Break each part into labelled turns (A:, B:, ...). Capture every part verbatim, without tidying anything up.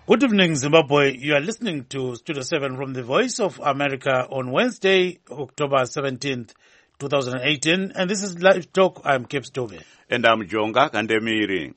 A: Good evening, Zimbabwe. You are listening to Studio seven from the Voice of America on Wednesday, October seventeenth, twenty eighteen. And this is Live Talk. I'm Cape Stove.
B: And I'm Jonga Kandemiri.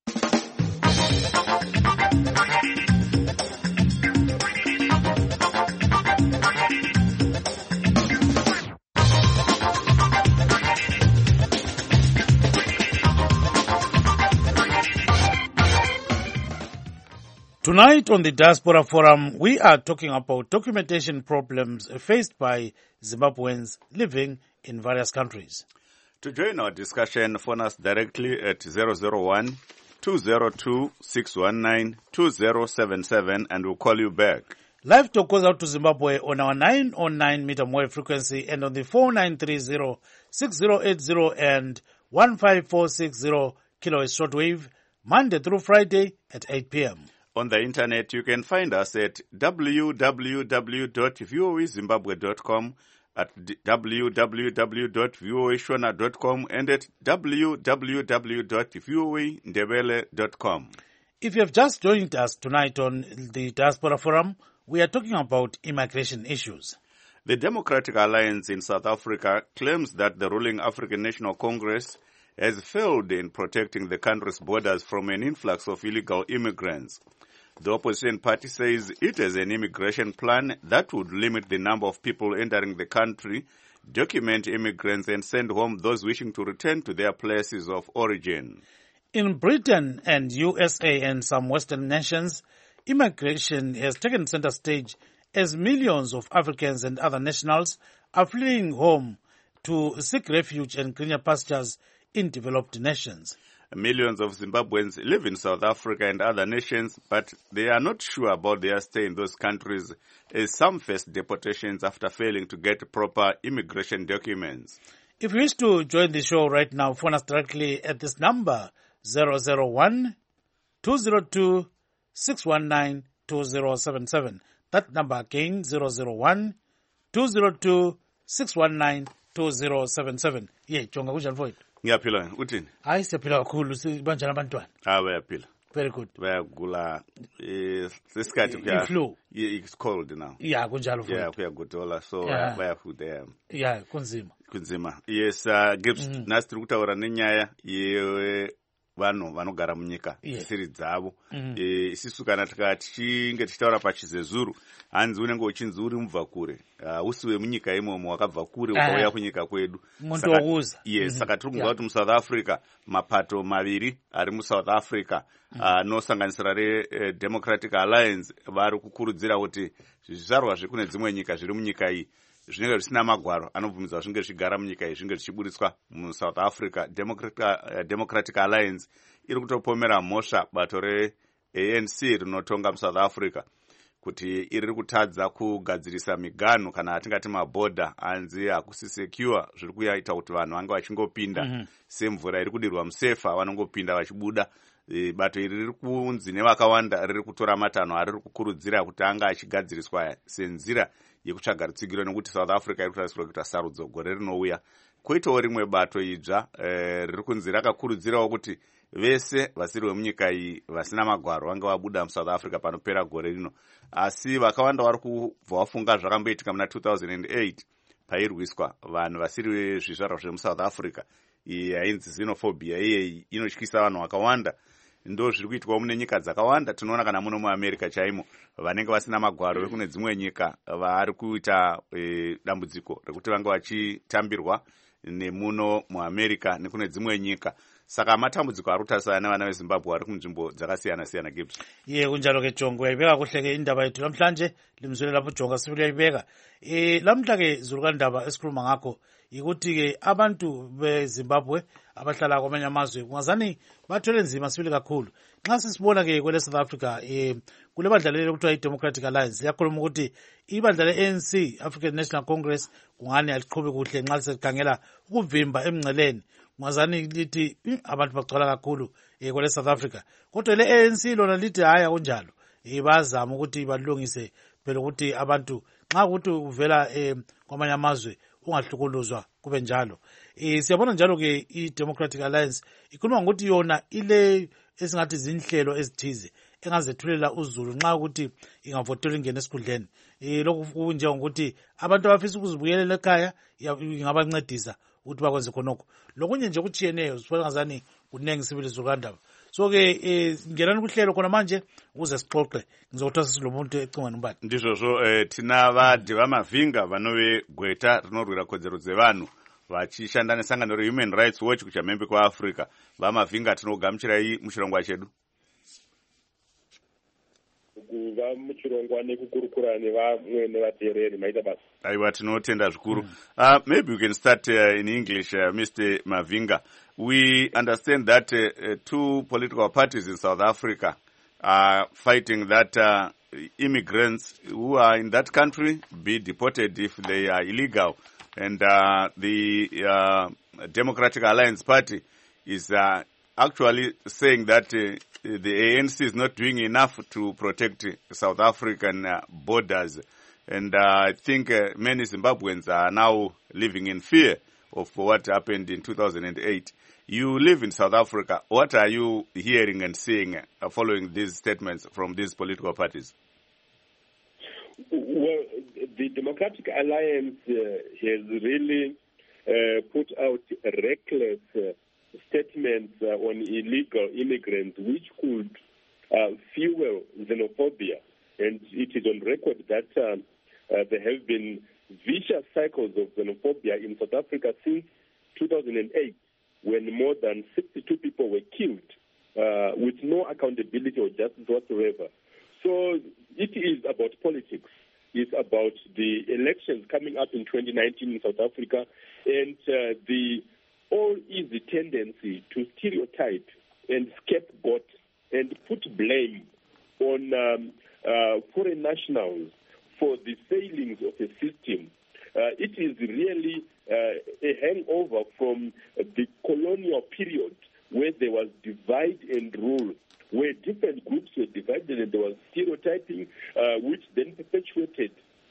A: Tonight on the Diaspora Forum, we are talking about documentation problems faced by Zimbabweans living in various countries.
B: To join our discussion, phone us directly at zero zero one, two zero two, six one nine, two zero seven seven and we'll call you back.
A: Live Talk goes out to Zimbabwe on our nine oh nine meter wave frequency and on the four nine three zero, six zero eight zero and one five four six zero kilohertz shortwave, Monday through Friday at eight p.m.
B: On the internet, you can find us at w w w dot voa zimbabwe dot com, at w w w dot voa shona dot com, and at w w w dot voa ndebele dot com.
A: If you have just joined us tonight on the Diaspora Forum, we are talking about immigration issues.
B: The Democratic Alliance in South Africa claims that the ruling African National Congress has failed in protecting the country's borders from an influx of illegal immigrants. The opposition party says it has an immigration plan that would limit the number of people entering the country, document immigrants, and send home those wishing to return to their places of origin.
A: In Britain and U S A and some Western nations, immigration has taken center stage as millions of Africans and other nationals are fleeing home to seek refuge and greener pastures in developed nations.
B: Millions of Zimbabweans live in South Africa and other nations, but they are not sure about their stay in those countries, as some face deportations after failing to get proper immigration documents.
A: If you wish to join the show right now, phone us directly at this number, zero zero one, two zero two, six one nine, two zero seven seven. That number again, zero zero one, two zero two, six one nine, two zero seven seven. Yeah, Jonga, which avoid?
B: Ngiyaphila uthini?
A: Hayi siyaphila kakhulu sibanjani abantwana?
B: Ah bayaphila.
A: Very good.
B: Bayagula eh sesikhathi kuya.
A: Flu.
B: It's cold now.
A: Yeah, kunjalo futhi.
B: Yeah, kuyagodola so
A: Yeah.
B: bayafuda.
A: Yeah, kunzima.
B: Kunzima. Yes, uh, Gibbs
A: Mhm.
B: nasitiri kutaura nenyaya ye vanhu vanogara munyika
A: Yeah.
B: dzisiri dzavo.
A: Mhm.
B: Eh isisu kana tikati tichinge tichitaura pachizezuru hanzi unenge uchinzi uri mubva kure. Uh, usiwe munyika imomo wakabva kure
A: Ah.
B: ukauya kunyika kwedu.
A: Muntu
B: Saka-
A: wakuza.
B: Yes,
A: Mhm.
B: saka tiri
A: Yeah.
B: kubva kuti muSouth Africa mapato maviri ari muSouth Africa anosanganisira reDemocratic Alliance vari kukurudzira kuti zvizvarwa zvekune dzimwe nyika zviri munyika iyi zvinenge zvisina magwaro anobvumidzwa zvinge zvichigara munyika iyi zvinge zvichiburitswa muSouth Africa. Democratic, uh, Democratic Alliance iri kutopomera mhosva bato reA N C rinotonga muSouth Africa kuti iri kutadza kugadzirisa miganhu kana atingati mabhodha anzi hakusi secure, zviri kuyaita kuti vanhu vange vachingopinda
A: Mhm.
B: semvura iri kudirwa musefa vanongopinda vachibuda. E, bato iri riri kunzi nevakawanda riri kutora matanho ariri kukurudzira kuti anga achigadziriswa senzira yekutsvaga rutsigiro nekuti South Africa iri kutarisirwa kuita sarudzo gore rinouya. Koitawo rimwe bato idzva e, riri kunzi rakakurudzirawo kuti vese vasiri vemunyika iyi vasina magwaro vange vabuda muSouth Africa panopera gore rino, asi vakawanda vari kubva vafunga zvakamboitika muna two thousand eight pairwiswa vanhu vasiri vezvizvarwa zvemuSouth Africa. Iyi hainzi xenophobia, iyeyi inotyisa vanhu vakawanda. Ndo zviri kuitwa mune nyika dzakawanda. Tinoona kana muno muAmerica chaimo vanenge vasina magwaro vekune dzimwe nyika vari kuita e, dambudziko rekuti vange vachitambirwa nemuno muAmerica nekune dzimwe nyika. Saka matambudziko ari kutarisana nevana veZimbabwe vari kunzvimbo dzakasiyana siyana. Gibbs.
A: Ye kunjalo ke Jongo yayibeka kuhle ke indaba yethu namhlanje limzwele lapho Jonga sifike yayibeka. Eh lamhla ke zurukandaba esikhuluma ngakho ukuthi ke abantu beZimbabwe abahlala kwamanye amazwe kungazani bathwele nzima sibili kakhulu. Nxa sisibona ke kwele South Africa eh kule badlalele ukuthiwa iDemocratic Alliance yakhuluma ukuthi ibandla le-A N C African National Congress kungani aliqhube kuhle nxa lisekhangela ukuvimba emngceleni. Kungazani lithi abantu bagcwala kakhulu eh kwele South Africa. Kodwa le-A N C lona lithi hayi akunjalo. Eh bazama ukuthi balungise phela ukuthi abantu nxa ukuthi uvela eh kwamanye amazwe ungahlukuluzwa kube njalo. Eh siyabona njalo ke iDemocratic Alliance ikhuluma ngokuthi yona ile esingathi izinhlelo ezithize engazethulela uZulu nxa ukuthi ingavotelwa ingene esikhundleni. Eh lokhu kunjengokuthi abantu abafisa ukuzibuyelela ekhaya ingabancedisa ukuthi bakwenze khonokho. Lokunye nje kutshiyeneyo sifuna ngazani kunengi sibili zokandaba. So ke eh ngelani kuhlelo khona manje ukuze sixoxe ngizothatha silomuntu ecingweni umbali.
B: Ndizvozvo eh, tina vadhi vamavinga vanove gweta rinorwira kodzero dzevanhu vachishanda nesangano reHuman Rights Watch kuchamhembe kwaAfrica. Vamavinga tinogamuchirai muchirongwa chedu.
C: kuva muchirongwa nekukurukura nevamwe nevateereri maita basa.
B: Aiwa, tinotenda zvikuru. Uh, maybe we can start uh, in English, uh, Mister Mavinga. We understand that uh, two political parties in South Africa are fighting that uh, immigrants who are in that country be deported if they are illegal. And uh, the uh, Democratic Alliance Party is uh, actually saying that uh, the A N C is not doing enough to protect South African uh, borders. And uh, I think uh, many Zimbabweans are now living in fear of what happened in two thousand eight. You live in South Africa. What are you hearing and seeing uh, following these statements from these political parties?
C: Well, the Democratic Alliance uh, has really uh, put out reckless uh, statements uh, on illegal immigrants, which could uh, fuel xenophobia. And it is on record that uh, uh, there have been vicious cycles of xenophobia in South Africa since two thousand eight, when more than sixty-two people were killed uh, with no accountability or justice whatsoever. So it is about politics. It's about the elections coming up in twenty nineteen in South Africa and uh, the all-easy tendency to stereotype and scapegoat and put blame on um, uh, foreign nationals for the failings of the system. Uh, it is really uh, a hangover from the colonial period where there was divide and rule, where different groups were divided and there was stereotyping, uh, which then perpetuated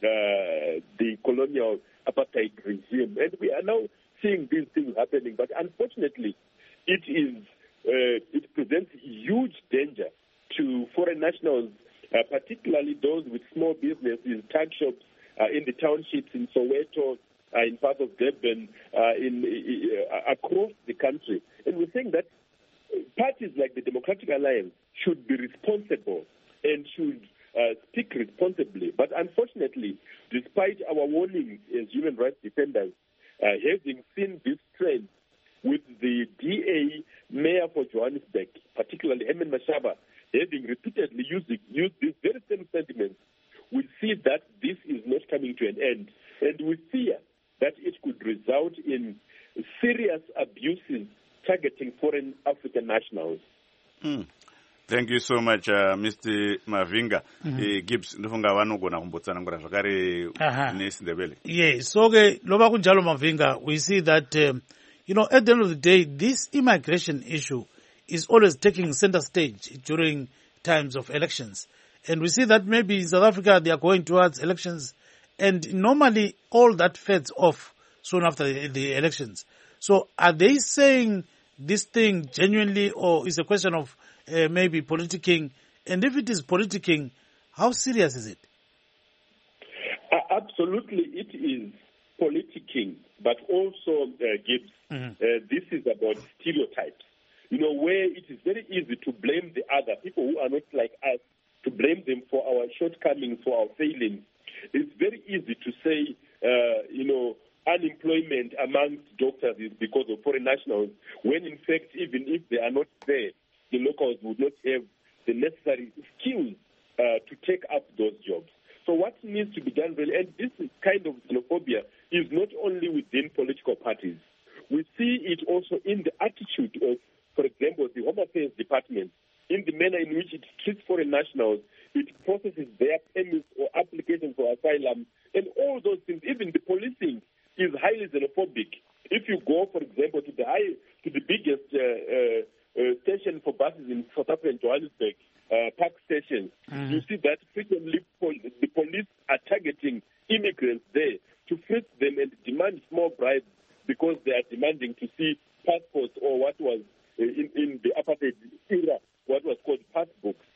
C: uh, the colonial apartheid regime. And we are now seeing these things happening, but unfortunately, it is uh, it presents huge danger to foreign nationals, uh, particularly those with small businesses, tuck shops uh, in the townships in Soweto, uh, in parts of Durban, uh, in uh, across the country. And we're saying that parties like the Democratic Alliance should be responsible and should uh, speak responsibly. But unfortunately, despite our warnings as human rights defenders, uh, having seen this trend with the D A mayor for Johannesburg, particularly Herman Mashaba, having repeatedly used, used these very same sentiments, we see that this is not coming to an end. And we fear that it could result in serious abuses targeting foreign African nationals.
B: Mm. Thank you so much, uh, Mister Mavinga. Mm-hmm. uh, Gibbs, ndofunga vanogona kumbotsanangura zvakare nesindebele.
A: Yes, so okay, loba kunjalo Mavinga, we see that um, you know, at the end of the day, this immigration issue is always taking center stage during times of elections. And we see that maybe in South Africa they are going towards elections, and normally all that fades off soon after the, the elections. So are they saying this thing genuinely, or is a question of uh, maybe politicking? And if it is politicking, how serious is it?
C: Uh, absolutely, it is politicking, but also, uh, Gibbs, mm-hmm. uh, this is about stereotypes. You know, where it is very easy to blame the other, people who are not like us, to blame them for our shortcomings, for our failings. It's very easy to say, uh, you know, unemployment amongst doctors is because of foreign nationals, when in fact, even if they are not there, the locals would not have the necessary skills uh, to take up those jobs. So what needs to be done really, and this kind of xenophobia is not only within political parties. We see it also in the attitude of, for example, the Home Affairs Department, in the manner in which it treats foreign nationals, it processes their permits or applications for asylum, and all those things, even the policing is highly xenophobic. If you go, for example, to the high, to the biggest uh, uh, uh, station for buses in South Africa, in Johannesburg, uh, Park Station, mm-hmm. you see that frequently pol- the police are targeting immigrants there to frisk them and demand small bribes because they are demanding to see passports or what was uh, in, in the apartheid era, what was called passbooks. So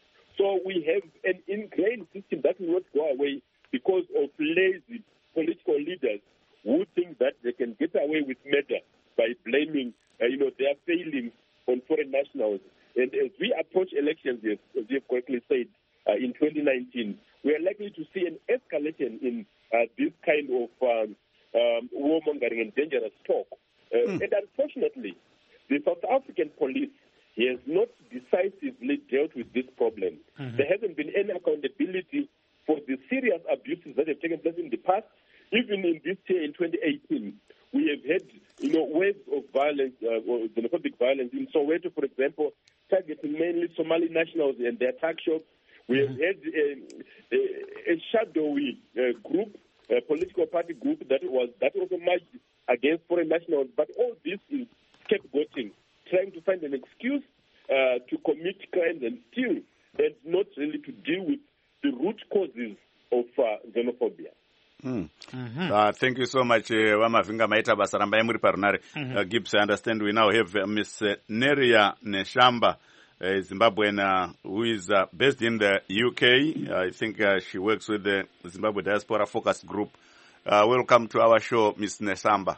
C: So we have an ingrained system that will not go away because of lazy political leaders who think that they can get away with murder by blaming, uh, you know, their failings on foreign nationals. And as we approach elections, as, as you have correctly said, uh, in twenty nineteen, we are likely to see an escalation in uh, this kind of um, um, warmongering and dangerous talk. Uh, mm. And unfortunately, the South African police has not decisively dealt with this problem. Mm-hmm. There hasn't been any accountability for the serious abuses that have taken place in the past. Even in this year, in twenty eighteen, we have had, you know, waves of violence, uh, or xenophobic violence in Soweto, for example, targeting mainly Somali nationals and their tuck shops. We mm-hmm. have had a, a, a shadowy uh, group, a political party group that was that also marched against foreign nationals. But all this is scapegoating, trying to find an excuse uh, to commit crimes and steal, and not really to deal with the root causes of uh, xenophobia.
B: Mm. Mm-hmm. Uh, thank you so much, Vamavinga Maita Basaramba Emuri Parunare. Mm-hmm. uh, Gibbs, I understand we now have uh, Miss uh, Neria Neshamba, a Zimbabwean uh, who is uh, based in the U K. Uh, I think uh, she works with the Zimbabwe Diaspora Focus Group. Uh, welcome to our show, Miss Neshamba.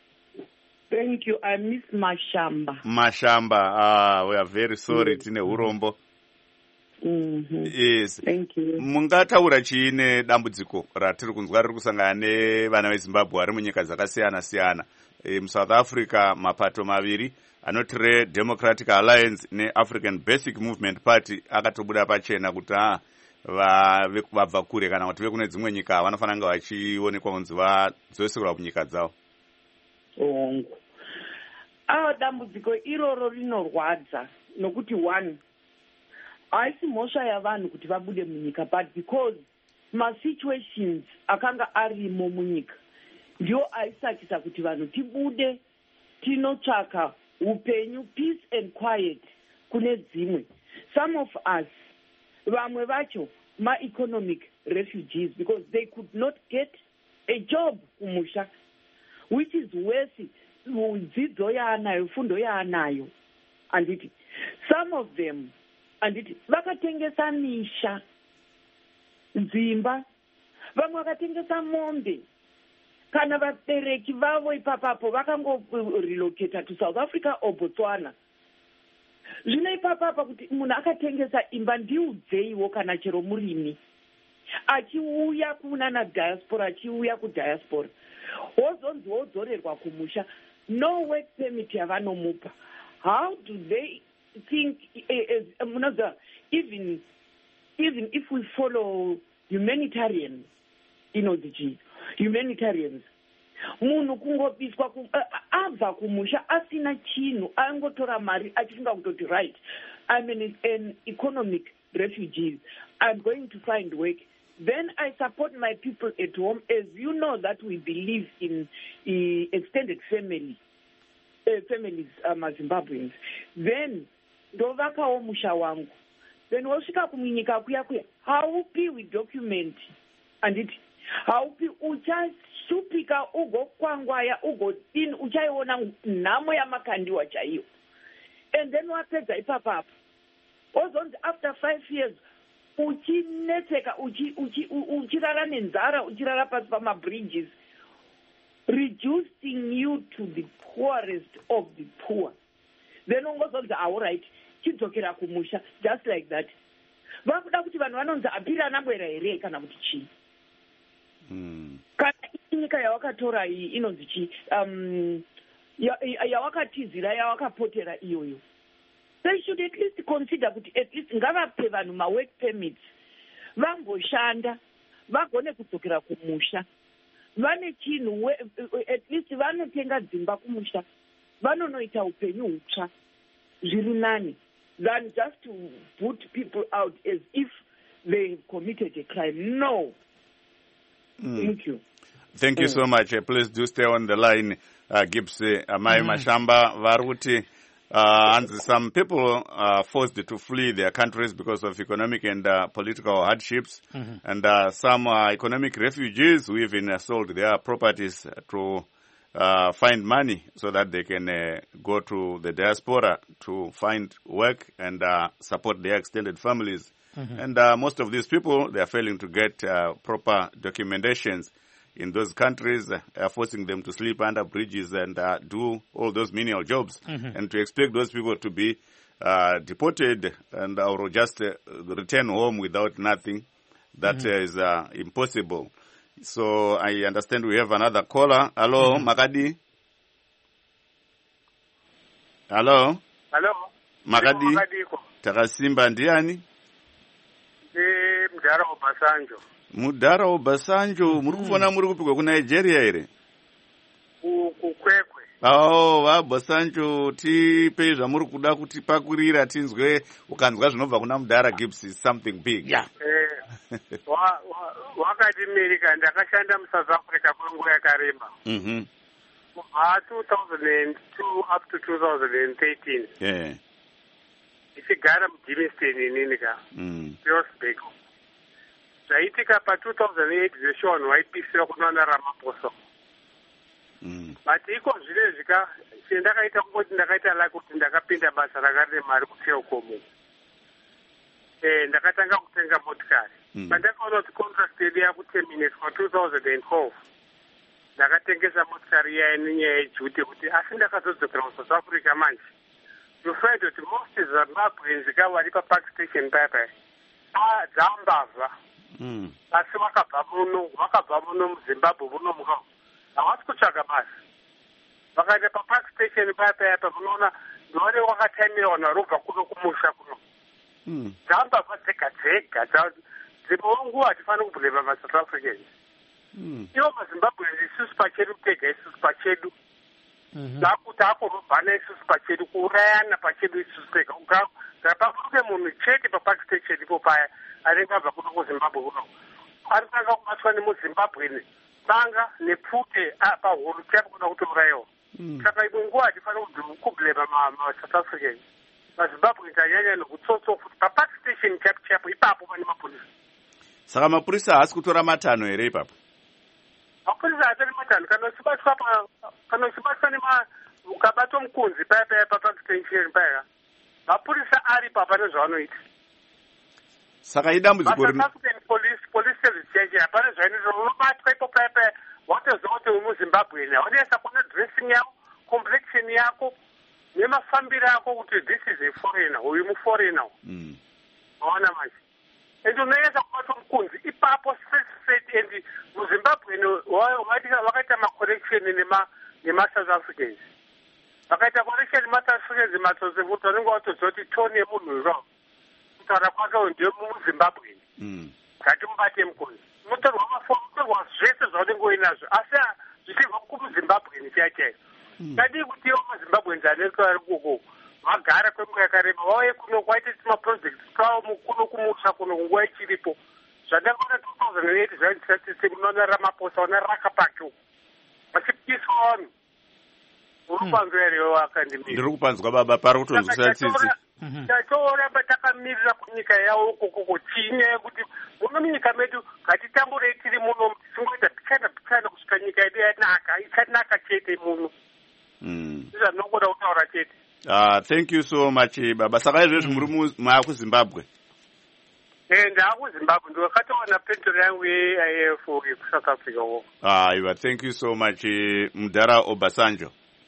D: Thank you. I miss Mashamba.
B: Mashamba. Uh, we are very sorry, Tine Urombo.
D: Mm-hmm.
B: Yes.
D: Thank you.
B: Mungataura chiine dambudziko ratiri kunzwa riri kusangana nevana veZimbabwe vari munyika dzakasiyana siyana. E, muSouth Africa mapato maviri anoti reDemocratic Alliance neAfrican Basic Movement Party akatobuda pachena kuti ah vabva kure kana kuti vekune dzimwe nyika vanofanira kunge vachionekwa kunzi vadzoserwa kunyika dzavo.
D: Ongo. Ava dambudziko iroro rinorwadza nokuti one haisi mhosva yavanhu kuti vabude munyika, but because masituations akanga arimo munyika ndio aisakisa kuti vanhu tibude tinotsvaka upenyu, peace and quiet kune dzimwe. Some of us, vamwe vacho ma-economic refugees, because they could not get a job kumusha, which is worse dzidzo yaanayo, fundo yaanayo. And it, some of them, and it, vakatengesa misha, dzimba, vamwe vakatengesa mombe, kana vabereki vavo ipapapo vakango relocate to South Africa or Botswana. Zvino ipapapa kuti munhu akatengesa imba ndiudzeiwo kana chero murimi achiuya kunana diaspora, achiuya kudiaspora wozonzi wodzorerwa kumusha, no work permit yavanomupa. How do they think, uh, even even if we follow humanitarian, you know, the G, humanitarians, munhu kungobiswa abva kumusha asina chinhu, angotora mari achifunga kutoti right, I'm an, an economic refugee, I'm going to find work, then I support my people at home. As you know that we believe in uh, extended family uh, families, um, Zimbabweans, then ndovakawo musha wangu, then wosvika kumunyika kuya kuya haupi with document, and it haupi uchashupika ugokwangwaya ugodini uchaiona nhamo yamakandiwa chaiyo, and then wapedza ipapapo ozonzi after five years uchinetseka uchirara nenzara, uchirara pasi pamabridges, reducing you to the poorest of the poor. Then ungozonzi all right, chidzokera kumusha just like that. Vakuda kuti vanhu vanonzi apira anabwera here kana kuti chii.
B: Mm.
D: Kana nyika yawakatora iyi inonzi chii, um, yawakatizira yawakapotera iyoyo. They should at least consider kuti at least ngavape vanhu ma-work permits, vangoshanda, vagone kudzokera kumusha. Vane chinhu, at least vanotenga dzimba kumusha, vanonoita upenyu hutsva, zviri nani, than just to put people out as if they committed a crime. No. Mm. Thank you.
B: Thank you mm. so much. Uh, please do stay on the line, uh, Gibbs. Uh, Mai mm. Mashamba, Varuti. Uh, and some people are forced to flee their countries because of economic and uh, political hardships. Mm-hmm. And uh, some uh, economic refugees who even uh, sold their properties to uh, find money so that they can uh, go to the diaspora to find work and uh, support their extended families. Mm-hmm. And uh, most of these people, they are failing to get uh, proper documentations in those countries, uh, forcing them to sleep under bridges and uh, do all those menial jobs. Mm-hmm. And to expect those people to be uh, deported and or just uh, return home without nothing, that mm-hmm. uh, is uh, impossible. So I understand we have another caller. Hello, mm-hmm. Makadi. Hello.
E: Hello.
B: Makadi. Takasimba ndiani?
E: Eh, Mudara Obasanjo.
B: Mudara Obasanjo, mm-hmm. muri kufona muri kupigwa ku Nigeria ere?
E: Ku Kwekwe.
B: Oh, va Obasanjo tipe zvamuri kuda kuti pakurira tinzwe ukanzwa zvinobva kuna Mudara Gibbs is something big.
A: Yeah.
E: Eh. wa wakati America ndakashanda mu South Africa kwenguva yakareba.
B: Mhm.
E: Kubva two thousand two up to two thousand thirteen.
B: Yeah.
E: Ichigara muDivingstone inini ka.
B: Mm.
E: Pillsbury. Zvaitika pa two thousand eight zveshoni waipisira kunoona Ramaphosa.
B: Mm.
E: But iko zvile zvika sendakaita kungoti ndakaita la kuti ndakapinda basa rakarema mari kuTelkom. Eh ndakatanga kutenga motikari. Mm. Pandakaona kuti contract yedu yakuterminate kwa two thousand twelve. Ndakatengesa motikari yainyaya yejuti kuti asi ndakazodzokera kuSouth Africa manje. You find that most Zimbabweans vari papark station paya ah dzambavha.
B: Mm.
E: Asi vakabva muno vakabva muno muZimbabwe muno muka havasi kutsvaga basa. Vakaenda papark station paya paya pamunoona ndore wakataimira narobva kuno kumusha kuno.
B: Mm.
E: Dzambavha dzega dzega dzimwewo nguva hatifaniri kubhurema maSouth Africans.
B: Mm.
E: Ivo maZimbabweans isusu pachedu tega isusu pachedu. Ndakuti akorobhana isusu pachedu kuurayana pachedu isusu tega. Ngapafuke munhu chete papark station ipo paya anenge abva kuno kuZimbabwe kuno. Anotanga kubatwa nemuZimbabweni banga nepfute pahuro chapo kuda kutourayiwa. Saka imwe nguva hatifaniri kubhurema maSouth Africans. MaZimbabweans anyanya nekutsotso futi papark station chapo chapo ipapo pane mapurisa.
B: Saka mapurisa haasi kutora matanho here ipapo?
E: Mapurisa hatori matanho kana uchibatwa pa kana uchibatwa nema ukabatwa mukunzi paya paya papark station paya. Mapurisa ari papa nezvaanoita.
B: Saka idambudziko
E: rino police police service change hapana zvainoita unobatwa ipo paya paya watoziva kuti uri muZimbabwe haunesa kuona dressing yako complexion yako nemafambiro ako kuti this is a foreigner uyu muforeigner.
B: Mm.
E: Waona manje. And unoesa kubatwa mukunzi ipapo straight straight and muZimbabwe wakaita maconnection nema nema-South Africans. Vakaita connection nema-South Africans matsotsi kuti vanenge vatoziva kuti tone yemunhu iro kutaura kwake ndiye muZimbabwe. Ngatimubate mukunzi. Unotorwa mafoni unotorwa zvese zvaunenge uinazvo asi zvichibva kumuZimbabwe chaichaio. Ngadi kuti ivo maZimbabweans anenge vari koko vagara kwenguva yakareba vauye kuno kwaite maprojects kwavo kuno kumusha kuno nguva ichiripo. Zvandangaona two thousand eight zvaindisatise munoona Ramaphosa una rakapacho vachipiswa vanhu. Uri kupanzwa here wakandimira?
B: Ndiri kupanzwa baba pari kutonzwisa tsitsi.
E: Tatoramba takamirira kunyika yavo kokoko chinya yekuti muno munyika medu ngatitamburei tiri muno tisingoita pichana pichana kusvika nyika yedu yanaka ichanaka chete muno. Izvanongoda kutaura chete.
B: Ah, thank you so much baba. Saka izvezvi muri maakuZimbabwe?
E: Eh, ndaakuZimbabwe ndakatowana pension yangu ye-I F kuSouth Africa wo.
B: Ah, iwa thank you so much Mudara Obasanjo.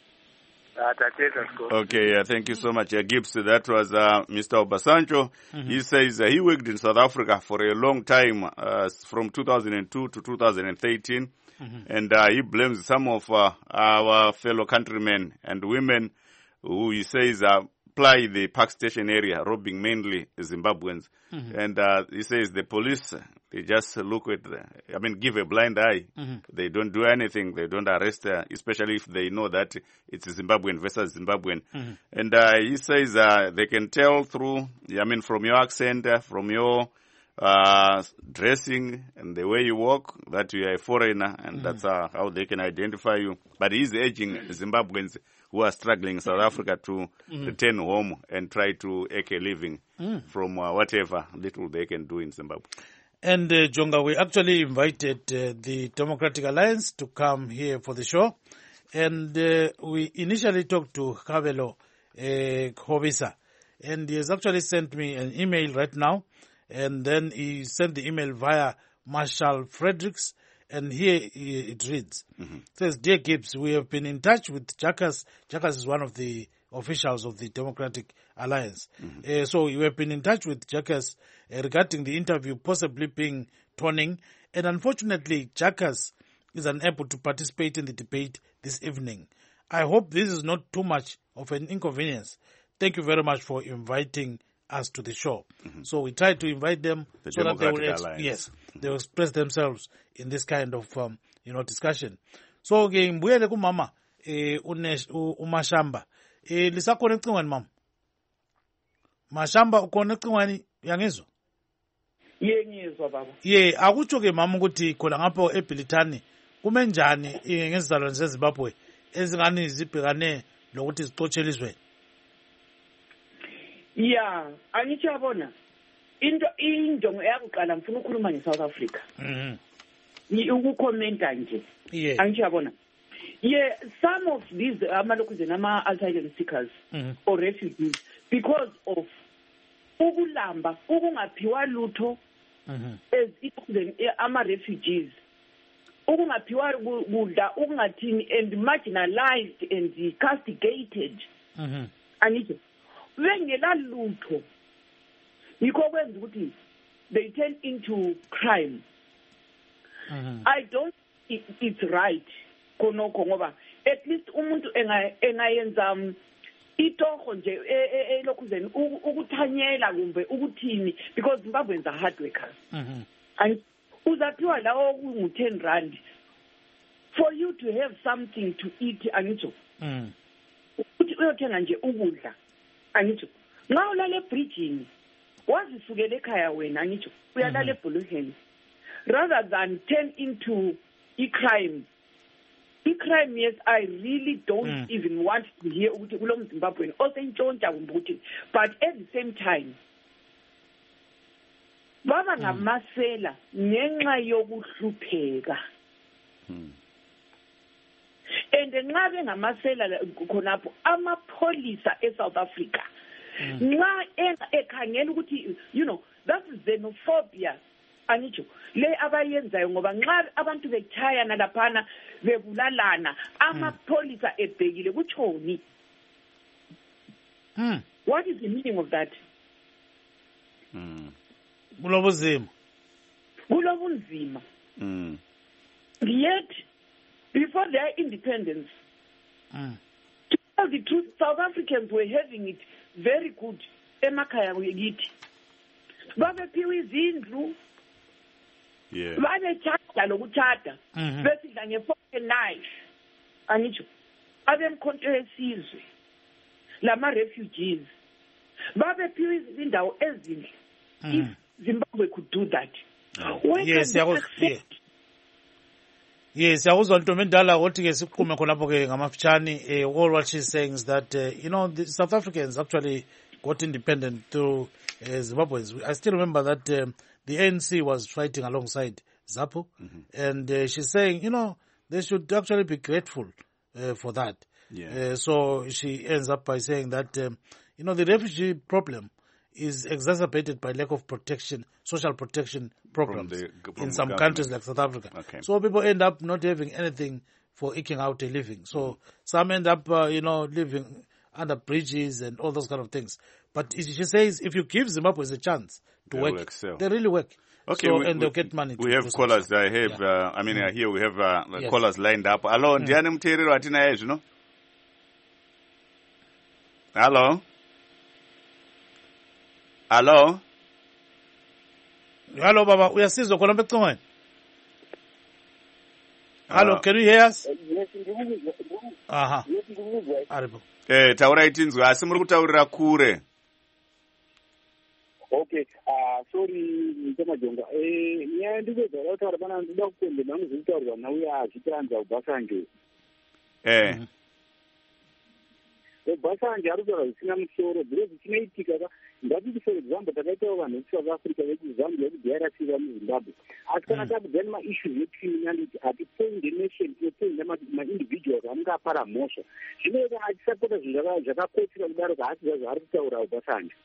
B: Okay, uh, thank you so much, uh, Gibbs. That was uh, Mister Obasanjo. Mm-hmm. He says uh, he worked in South Africa for a long time, uh, from two thousand two to two thousand thirteen, mm-hmm. and uh, he blames some of uh, our fellow countrymen and women who he says uh, ply the park station area, robbing mainly Zimbabweans. Mm-hmm. And uh, he says the police, they just look at, the, I mean, give a blind eye. Mm-hmm. They don't do anything. They don't arrest, uh, especially if they know that it's Zimbabwean versus Zimbabwean. Mm-hmm. And uh, he says uh, they can tell through, I mean, from your accent, uh, from your uh, dressing and the way you walk, that you are a foreigner, and mm-hmm. that's uh, how they can identify you. But he's urging Zimbabweans who are struggling in South Africa to mm-hmm. return home and try to make a living mm. from uh, whatever little they can do in Zimbabwe.
A: And uh, Jonga, we actually invited uh, the Democratic Alliance to come here for the show. And uh, we initially talked to Kabelo uh, Khobisa, and he has actually sent me an email right now, and then he sent the email via Marshall Fredericks, and here it reads, mm-hmm. It says, Dear Gibbs, we have been in touch with Jackas. Jackas is one of the officials of the Democratic Alliance. Mm-hmm. Uh, so we have been in touch with Jackas uh, regarding the interview possibly being turning, and unfortunately Jackas is unable to participate in the debate this evening. I hope this is not too much of an inconvenience. Thank you very much for inviting us to the show. Mm-hmm. So we tried to invite them
B: the
A: so that they will, ex-
B: yes,
A: yes, mm-hmm. they will express themselves in this kind of, um, you know, discussion. So ke mbuyele kumama eh uMashamba eh lisakhona ecingweni mama. Mashamba ukhona ecingweni yangizwa?
D: Ye ngizwa baba.
A: Ye akutsho ke mama ukuthi khona ngapho eBilitani kume njani ngezizalwane zeZimbabwe ezingani zibhekane lokuthi zicotshelwe izweni.
D: Yeah, angithi yabona into indongo eyakuqala ngifuna ukukhuluma ngeSouth Africa.
A: Mhm.
D: Ni ukukhomenta nje.
A: Yeah.
D: Angithi yabona. Yeah, some of these amalokuzeni ama asylum seekers
A: mm-hmm.
D: or refugees because of ukulamba ukungaphiwa lutho
A: mhm
D: as ikuzeni ama refugees ukungaphiwa kudla ukungathini and marginalized and castigated.
A: Mhm.
D: Angithi bengela lutho yikho kwenza ukuthi they turn into crime.
A: Mhm.
D: I don't think it's right konoko ngoba at least umuntu engayenza itoho nje elokuzeni ukuthanyela kumbe ukuthini because Zimbabweans are hard workers.
A: Mhm.
D: And uzaphiwa lawo ku ten rand for you to have something to eat angithi.
A: Mhm.
D: Uthi uyothenga nje ukudla angithi. Nxa ulala ebridging wazisukela ekhaya wena angithi uyalala ebhuluheni rather than turn into a crime. A crime, yes, I really don't mm. even want to hear ukuthi kulo mZimbabwe osentshontsha kumbe ukuthi, but at the same time baba ngamasela ngenxa yokuhlupheka.
B: Mm.
D: And nxa bengamasela khonapho amapholisa eSouth Africa nxa ekhangela ukuthi you know that is xenophobia angithi le abayenzayo ngoba nxa abantu bechayana laphana bebulalana amapholisa ebhekile kutshoni.
A: Mm.
D: What is the meaning of that?
B: Mm.
A: Kulobuzima.
D: Kulobunzima.
B: Mm.
D: Yet before their independence,
A: mm.
D: to tell the truth, South Africans were having it very good. Emakhaya yithi babephiwa izindlu
B: yeah
D: babechata lokuchata besidla ngefork knife angithi abemkhonto yesizwe lama refugees babephiwa izindawo ezinhle. If Zimbabwe could do that,
A: yes yakuzwa yes yakuzwa ntombi endala ukuthi ke siqume khonapho ke ngamafutshane. All what she's saying is that uh, you know the South Africans actually got independent through uh, Zimbabweans. I still remember that um, the A N C was fighting alongside ZAPU, mm-hmm. and uh, she's saying, you know, they should actually be grateful uh, for that.
B: Yeah. Uh,
A: so she ends up by saying that, um, you know, the refugee problem is exacerbated by lack of protection, social protection programs
B: the,
A: in some countries like South Africa.
B: Okay.
A: So people end up not having anything for eking out a living. So mm-hmm. some end up, uh, you know, living under bridges and all those kind of things. But she says if you give Zimbabweans a chance to
B: they
A: work, they really work.
B: Okay,
A: so,
B: we,
A: and
B: we,
A: they'll get money.
B: We have callers. I have. Yeah. Uh, I mean, mm. here we have uh, yes. callers lined up. Hello, mm. Ndiani mteerero atina yezu no? Hello. Hello.
A: Hello, Baba. Uyasizwa khona becingweni? Hello, can you hear us?
F: Yes,
A: aha.
F: Yes, ndikuzwa.
A: Aripo.
B: Eh, taurai tinzwa asi muri kutaurira kure.
F: Okay, ah uh, sorry Mtemajonga. Eh, nyaya ndikuweza kutaura pana ndida kukonde mangu zvitaurwa nauya azvitranza kubvasange.
B: Eh. Mm-hmm.
F: Obasanjo ari kutaura zvisina musoro zviro zvichinoitika ngatiti for example takaitawo vanhu vekusouth africa vekuzambia vekudhi D R C vamuzimbabwe asi kana tabuda nemaissues ecriminality hatipoinde nation tinopoinda maindividuals anenge apara mhosva zvino kana achisapota zvinhu zvakakotsira kudaro kaasiza zvaari kutaura Obasanjo.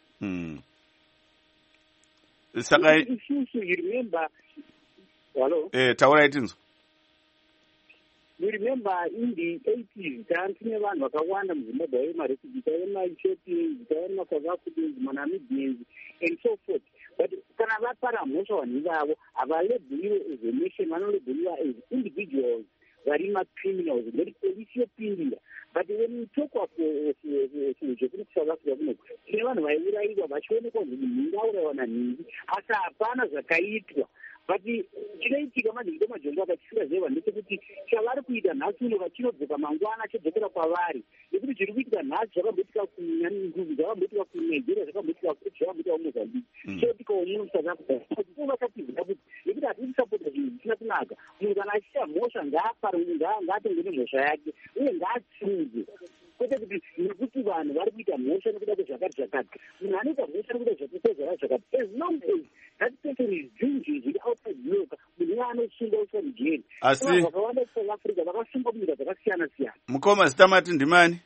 B: Saka
F: isusu you remember hello
B: eh taurai tinzo.
F: You remember in the eighties, tine vanhu vakawanda muZimbabwe vemarefugees, taive maEthiopians, taive maSouth Africans, maNamibians, and so forth. But kana vapara mhosva vanhu ivavo havalebhuriwe as a nation, vanolebhuriwa as individuals vari macriminals, very police yopindira. But when you talk of zvekuri kuSouth Africa kuno, tine vanhu vaiuraiwa vachionekwa kuti munhu aurayiwa nanhingi, asi hapana zvakaitwa. But chinoitika manje ndo majongo akachira zvewa ndechekuti chavari kuita nhasi uno vachinodzoka mangwana achidzokera kwavari nekuti zviri kuitika nhasi zvakamboitika kunyanguvu zvakamboitika kuNigeria zvakamboitika kuti zvakamboitika kuMozambique choitikawo muno South Africa ndipo vakatibvira kuti nekuti hatisi sapota zvinhu zvisina kunaka munhu kana achiita mhosva ngaatenge nemhosva yake uye ngaatsunze kwete kuti nekuti vanhu vari kuita mhosva nekuda kwezvakati zvakati munhu anoita mhosva nekuda zvakati zvakati as long as that person is doing zviri outside loka munhu anosunga uswa mujeri
B: asi
F: vakawanda kuSouth Africa vakasunga munyika dzakasiyana siyana.
B: Mukoma zitamati ndimani?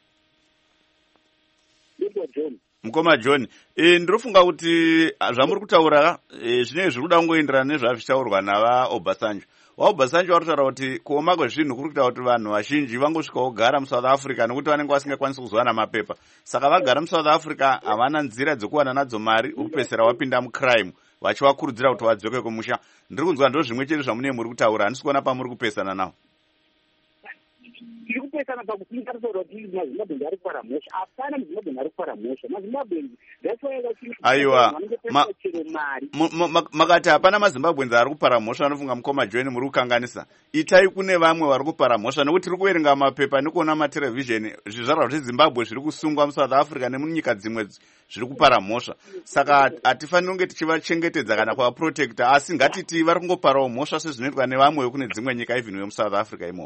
F: Ndiko John.
B: Mukoma John, e, ndirofunga kuti zvamuri kutaura e, zvinenge zviri kuda kungoenderana nezvazvichitaurwa nava Obasanjo. Obasanjo vari kutaura kuti kuoma kwezvinhu kuri kuita kuti vanhu vazhinji vangosvika kugara muSouth Africa nekuti vanenge vasingakwanisi kuzowana mapepa. Saka vagara muSouth Africa havana nzira dzekuwana nadzo mari ukupesera wapinda mucrime vachivakurudzira kuti vadzoke kumusha. Ndiri kunzwa ndo zvimwe chete zvamunee muri kutaura, handisi kuona pamuri kupesana navo.
F: Tiri kupesana pakupinda kutaura kuti maZimbabwe ari kupara mhosva. Hapana maZimbabwe ari kupara mhosva. maZimbabwe that's why vachiri
B: aiwa
F: chero mari.
B: Makati hapana maZimbabwe ari kupara mhosva, anofunga Mukoma John muri kukanganisa. Itai kune vamwe vari kupara mhosva nekuti tiri kuverenga mapepa nekuona matelevhizheni zvizvarwa zveZimbabwe zviri kusungwa muSouth Africa nemunyika dzimwe zviri kupara mhosva. Saka hatifaniri kunge tichivachengetedza kana kuvaprotecta, asi ngatiti vari kungoparawo mhosva sezvinoitwa nevamwe kune dzimwe nyika even vemuSouth Africa imomo.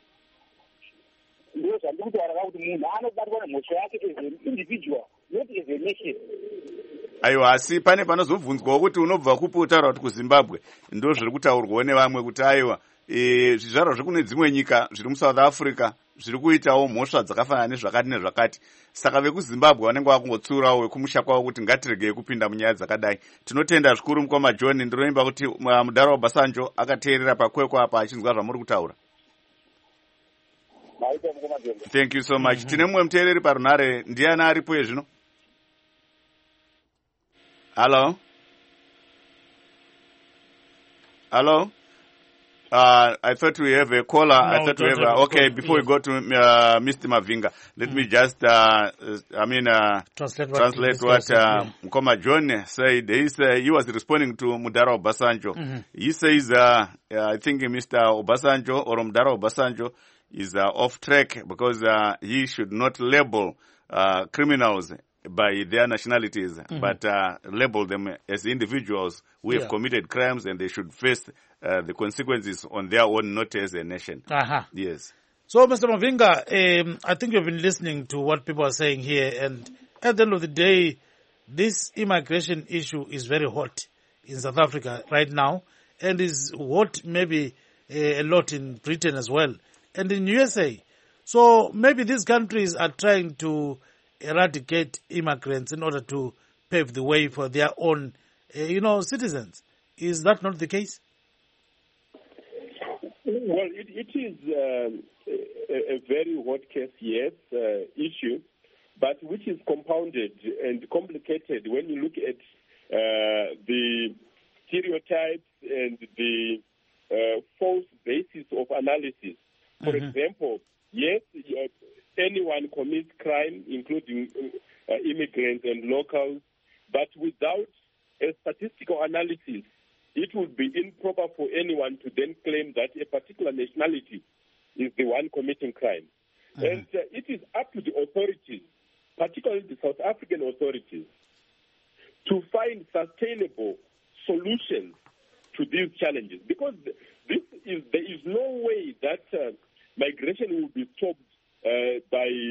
F: Ndo zvandikutaura kuti munhu anobatwa nemhosva yake as an individual, not as a nation.
B: Aiwa, asi pane panozobvunzwawo kuti unobva kupi utaura kuti kuZimbabwe ndo zviri kutaurwawo nevamwe kuti aiwa e, zvizvarwa zvekune dzimwe nyika zviri muSouth Africa zviri kuitawo mhosva dzakafanana nezvakati nezvakati. Saka vekuZimbabwe vanenge vakungotsiurawo wekumusha kwavo kuti ngatiregei kupinda munyaya dzakadai. Tinotenda zvikuru Mukoma John, ndinoimba kuti mudaro Obasanjo akateerera pakwekwa apa achinzwa zvamuri kutaura. Thank you so much. Tine mumwe muteereri parunhare, ndiani aripo zvino? Hello? Hello? Uh, I thought we have a caller. No, I thought we have a, okay, before yes. we go to uh, Mister Mavinga, let mm. me just, uh, I mean, uh,
A: translate,
B: translate what, what uh, Mukoma John said. He, said. he was responding to Mudaro Obasanjo. Mm-hmm. He says, uh, uh, I think Mister Obasanjo or Mudaro Obasanjo is uh, off track because uh, he should not label uh, criminals by their nationalities, mm-hmm. but uh, label them as individuals who yeah. have committed crimes, and they should face uh, the consequences on their own, not as a nation.
A: Uh-huh.
B: Yes.
A: So, Mister Mavinga, um, I think you've been listening to what people are saying here, and at the end of the day, this immigration issue is very hot in South Africa right now, and is hot maybe uh, a lot in Britain as well, and in U S A. So maybe these countries are trying to eradicate immigrants in order to pave the way for their own, uh, you know, citizens. Is that not the case?
C: Well, it, it is um, a, a very hot case, yes, uh, issue, but which is compounded and complicated when you look at uh, the stereotypes and the uh, false basis of analysis. For mm-hmm. example, yes, uh, anyone commits crime, including uh, immigrants and locals, but without a statistical analysis, it would be improper for anyone to then claim that a particular nationality is the one committing crime. Mm-hmm. And uh, it is up to the authorities, particularly the South African authorities, to find sustainable solutions to these challenges. Because this is, there is no way that uh, migration will be stopped Uh, by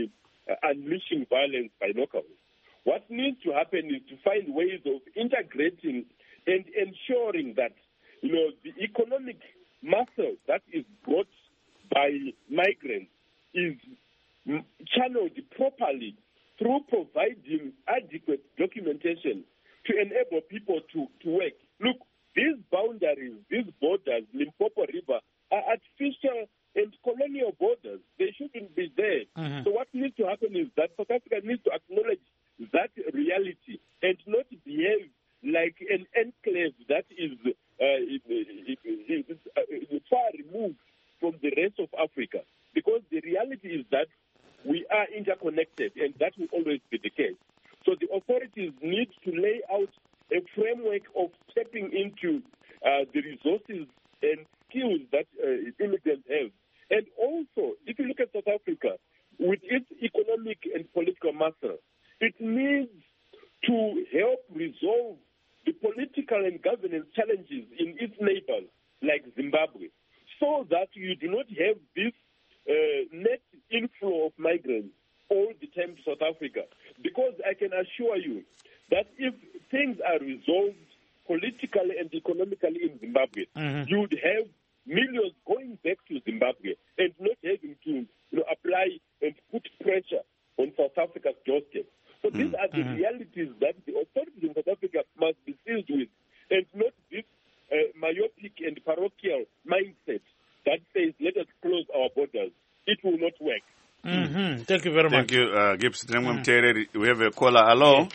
C: uh, unleashing violence by knockouts. What needs to happen is to find ways of integrating and ensuring that, you know, the economic muscle that is brought by migrants is channeled properly through providing adequate documentation to enable people to, to work. Look, these boundaries, these borders, Limpopo River, are artificial and colonial borders. They shouldn't be there. Mm-hmm. So what needs to happen is that South Africa needs to acknowledge that reality and not behave like an enclave that is uh, is, is, is, uh, far removed from the rest of Africa. Because the reality is that we are interconnected, and that will always be the case. So the authorities need to lay out a framework of stepping into uh, the resources and skills that uh, immigrants have. And also, if you look at South Africa, with its economic and political muscle, it needs to help resolve the political and governance challenges in its neighbors, like Zimbabwe, so that you do not have this uh, net inflow of migrants all the time to South Africa. Because I can assure you that if things are resolved politically and economically in Zimbabwe, mm-hmm. you would have millions going back to Zimbabwe and not having to, you know, apply and put pressure on South Africa's doorstep. So mm-hmm. these are the mm-hmm. realities that the authorities in South Africa must be seized with, and not this uh, myopic and parochial mindset that says, let us close our borders. It will not work.
A: Mm-hmm. Thank you very much.
B: Thank you, uh, Gibbs. Mm-hmm. We have a caller. Hello.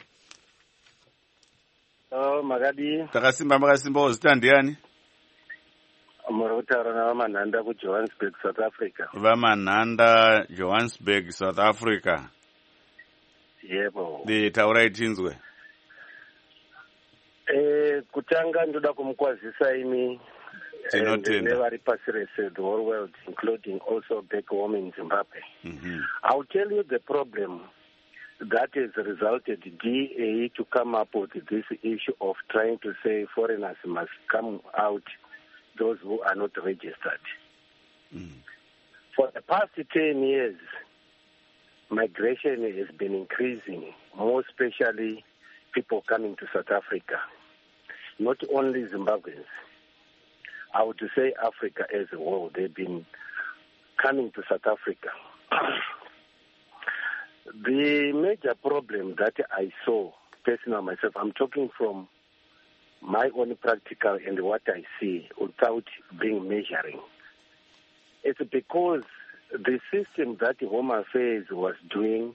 G: Oh, Magadi.
B: Takasimba Magasimba uzita ndiani?
G: Murutaura na Vamanhanda ku Johannesburg, South Africa.
B: Vamanhanda, Johannesburg, South Africa.
G: Yebo.
B: The taurai tinzwe.
G: Eh, kutanga ndoda kumukwazisa imi and never pasi rese the whole world, including also back home in Zimbabwe. Mm-hmm. I'll tell you the problem that has resulted D A to come up with this issue of trying to say foreigners must come out, those who are not registered. Mm. For the past ten years, migration has been increasing, more especially people coming to South Africa. Not only Zimbabweans, I would say Africa as a whole, they've been coming to South Africa. The major problem that I saw, personally myself, I'm talking from my own practical and what I see without being measuring. It's because the system that Home Affairs was doing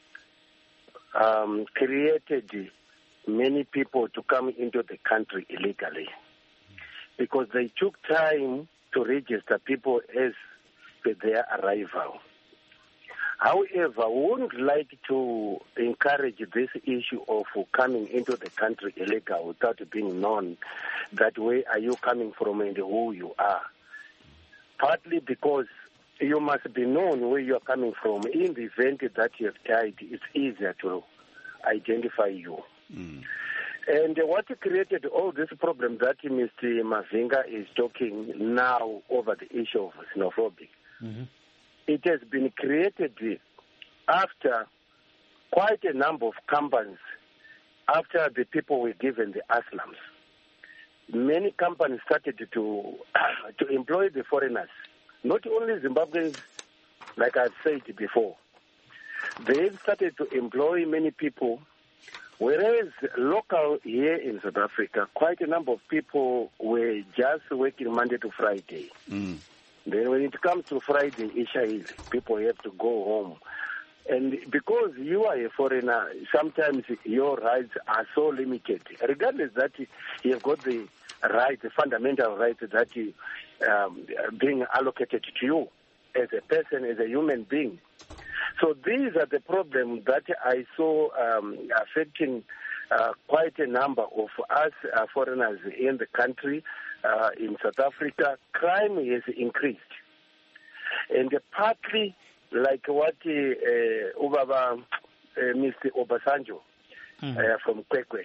G: um, created many people to come into the country illegally, because they took time to register people as per their arrival. However, we wouldn't like to encourage this issue of coming into the country illegal without being known that where are you coming from and who you are. Partly because you must be known where you are coming from. In the event that you have died, it's easier to identify you. Mm. And what created all this problem that Mister Mavinga is talking now over the issue of xenophobic, mm-hmm. it has been created after quite a number of companies, after the people were given the aslams. Many companies started to uh, to employ the foreigners, not only Zimbabweans, like I've said before. They've started to employ many people, whereas local here in South Africa, quite a number of people were just working Monday to Friday. Mm. Then when it comes to Friday, Isha, people have to go home. And because you are a foreigner, sometimes your rights are so limited, regardless that you have got the right, the fundamental right that you, um, being allocated to you as a person, as a human being. So these are the problems that I saw um, affecting uh, quite a number of us uh, foreigners in the country. Uh, in South Africa, crime has increased. And partly, like what uh, Ubaba, uh, Mister Obasanjo mm. uh, from Kwekwe,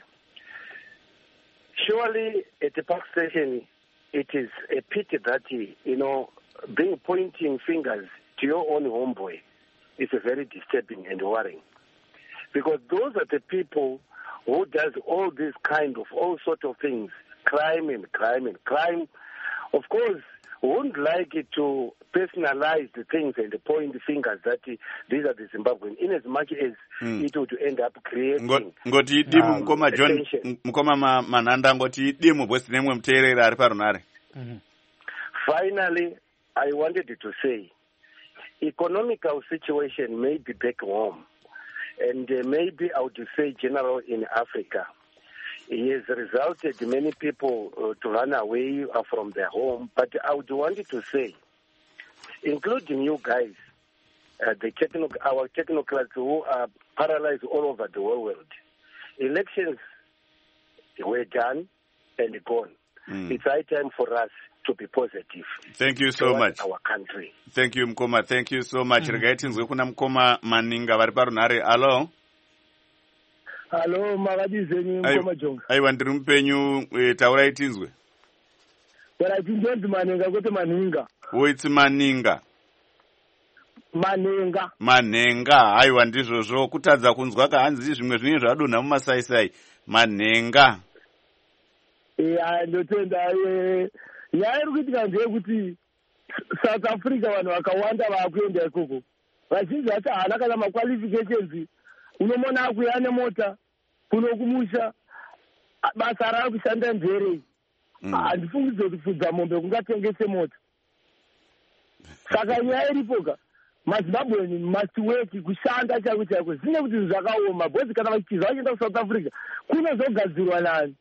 G: surely at the park station, it is a pity that, you know, being pointing fingers to your own homeboy, is very disturbing and worrying. Because those are the people who does all this kind of all sort of things, crime and crime and crime. Of course, we wouldn't like it to personalize the things and point the fingers that these are the Zimbabweans, in as much as mm. it would end up creating
B: ngoti dimu um, mkoma John mkoma ma, mananda ngoti dimu bwesi nemwe mterera ari parunare.
G: Finally, I wanted to say economical situation may be back home, and uh, maybe I would say general in Africa. It has resulted in many people uh, to run away from their home. But I would want to say, including you guys, uh, the techno- our technocrats who are paralyzed all over the world, elections were done and gone. Mm. It's high time for us to be positive.
B: Thank you so much.
G: Our country.
B: Thank you, Mkoma. Thank you so much. Regaitinzwe kuna Mkoma Maninga vari parunare. Hello.
H: Hello, Magadizenyi Mkoma Jonga.
B: Aiwa ndiri mupenyu taurai tinzwe.
H: Wala tinjonzi Maninga kote Maninga.
B: Woitsi Maninga.
H: Manenga.
B: Manenga. Aiwa ndizvozvo kutadza kunzwa kahanzi zvimwe zvinenge zvadonha mumasaisai. Manenga.
H: Eh, ndotenda eh nyaya iri kuitika ndeyekuti South Africa vanhu vakawanda vakuenda ikoko. Vazhinji vacho haana kana maqualifications. Unomona akuya nemota kuno kumusha basa rava kushanda nzerei. Handifungidze kuti fudza mombe kungatengese mota. Saka nyaya iripoka maZimbabwean must work kushanda chaiko chaiko. Zine kuti zvakaoma bhozi kana vachiza vachienda kuSouth Africa kunozogadzirwa nani.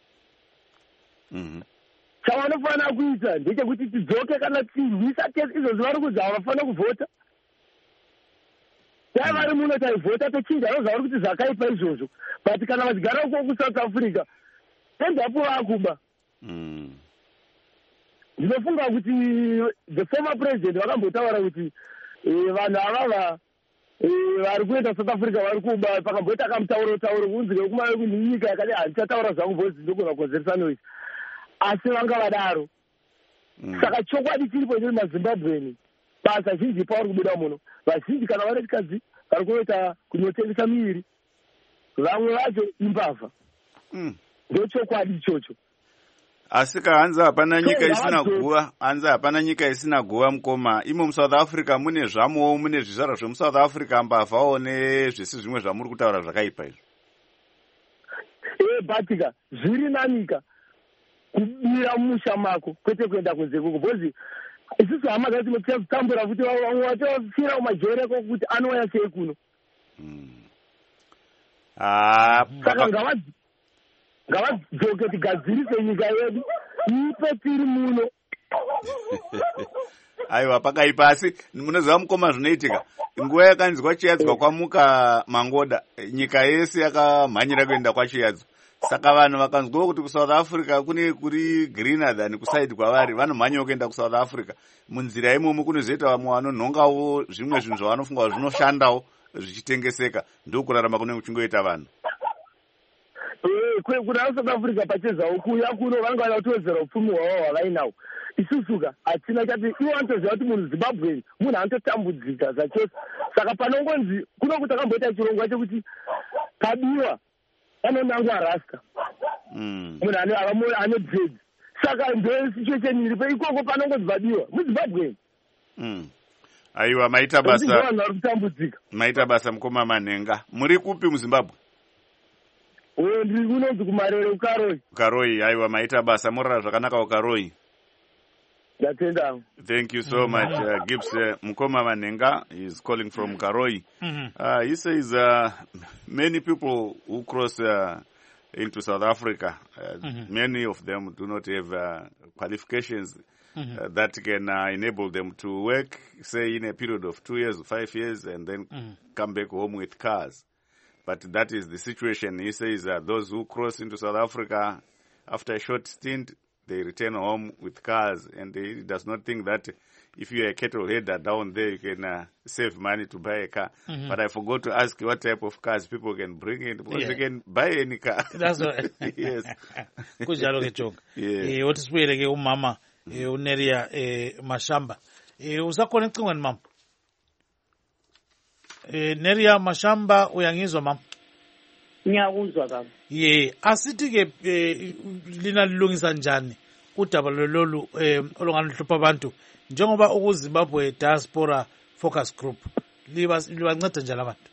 B: Mhm.
H: Chavanofanira kuita ndechekuti tidzoke kana tirwisa tesi izvozvo vari kuzi havafana kuvhota. Dai vari muno taivhota tochinja anoziva kuti zvakaipa izvozvo. But kana vachigara uko kuSouth Africa endapo vakuba. Ndinofunga kuti the former president vakambotaura kuti vanhu avava vari kuenda South Africa vari kuba pakamboita kamutauro tauro kunzi kumave kuti nyika yakati handichataura zvangu bhozi ndogona kukonzeresa noise. Asi vanga vadaro. Saka chokwadi chiripo chiri maZimbabwean basa zhinji pavari kubuda muno. Vazhinji kana vari chikadzi vari kuita kunotengesa miviri. Vamwe vacho imbavha. Ndochokwadi ichocho.
B: Asi kahanzi hapana nyika isina guva, hanzi hapana nyika isina guva Mkoma. Imo muSouth Africa mune zvamuwo mune zvizvarwa zvemuSouth Africa mbavhawo nezvisi zvimwe zvamuri kutaura zvakaipa izvo.
H: Eh batika zviri nanika kubira mumusha mako kwete kuenda kunze koko bhozi isusu hama dzati mutambura kuti vamwe vachofira kumajere ko kuti anouya sei kuno.
B: Ah,
H: saka ngavadzi ngavadzoke tigadzirise nyika yedu ipe tiri muno.
B: Aiwa pakaipa asi munoziva Mukoma zvinoitika. Nguva yakanzwa chiyadzwa kwamuka Mangoda nyika yese yakamhanyira kuenda kwachiyadzwa. Saka vanhu vakanzwa kuti kuSouth Africa kune kuri greener than kusaidi kwavari vanomhanya kuenda kuSouth Africa. Munzira imomo kunozoita vamwe vanonhongawo zvimwe zvinhu zvavanofunga zvinoshandawo zvichitengeseka ndokurarama kune kuchingoita vanhu.
H: Eh kuna South Africa pachezawo kuya kuno vanga vanotozera upfumi hwavo hwavainawo. Isusuka hatina chati iwo anotoziva kuti munhu Zimbabwean munhu anototambudzika zvachose. Saka panongonzi kuno kutakamboita chirongwa chekuti pabiwa anonangwa rasta. Munhu ane dread. Saka ndo situation iripo ikoko panongonzi pabiwa muZimbabwean.
B: Aiwa maita basa. Maita basa Mukoma Manenga. Muri kupi muZimbabwe?
H: Oyo ndiri kunonzi kumarere kuKaroi.
B: Karoi, aiwa maita basa murara zvakanaka kuKaroi. Thank you so much, uh, Gibbs. Uh, Mukoma Manenga is calling from Karoi. Mm-hmm. Uh, he says uh, many people who cross uh, into South Africa, uh, mm-hmm. many of them do not have uh, qualifications mm-hmm. uh, that can uh, enable them to work, say, in a period of two years, five years, and then mm-hmm. come back home with cars. But that is the situation. He says uh, those who cross into South Africa after a short stint, they return home with cars, and he does not think that if you are a cattle header down there, you can uh, save money to buy a car. Mm-hmm. But I forgot to ask what type of cars people can bring in, because yeah. you can buy any car.
A: That's right.
B: Yes.
A: Kujalo ke chonga. Eh, what is wele ke umama, eh, uneria eh, mashamba. Eh, usakona ncingweni mama. Eh, Neria Mashamba uyangizwa mama?
D: Ngiyakuzwa baba.
A: Ye, asithi ke eh, lina lilungisa njani udaba lolu eh olungahlupha abantu njengoba ukuZimbabwe Diaspora Focus Group libanceda njani abantu?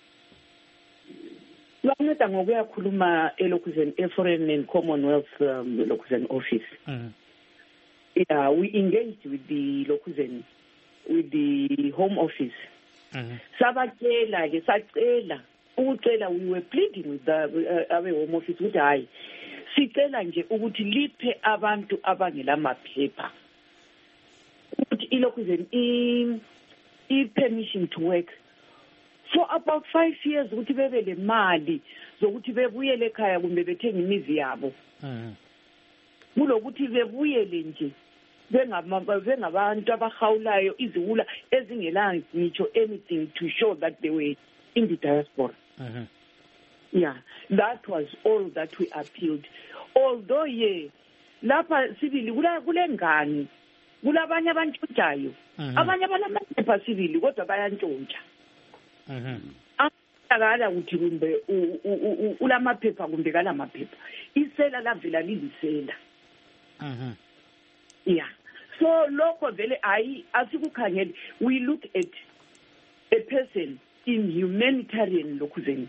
D: Banceda ngokuyakhuluma eLokhuzeni eForeign and Commonwealth um, Lokhuzeni office.
A: Mhm.
D: Yeah, we engaged with the Lokhuzeni, with the Home Office.
A: Mhm.
D: Sabakela ke sacela ukucela, we were pleading with the uh, abe Home Office ukuthi hayi sicela nje ukuthi liphe abantu abangela maphepha ukuthi iLokhuzeni i i permission to work for about five years ukuthi bebe le mali zokuthi bebuyele ekhaya kumbe bethenga imizi yabo.
A: Mhm.
D: Kulokuthi bebuyele nje bengabantu abahawulayo iziwula ezingelanga ngitsho anything to show that they were in the diaspora.
A: Mhm.
D: Yeah, that was all that we appealed. Although yeah, lapha sibili kula kulengani kulabanye abantshontshayo abanye abanamaphepha sibili kodwa bayantshontsha.
A: Mhm.
D: Akala ukuthi kumbe ulamaphepha kumbe kala maphepha isela lavela lilisela.
A: Mhm.
D: Yeah, so lokho vele ayi asikukhangeli, we look at a person in humanitarian Lokhuzeni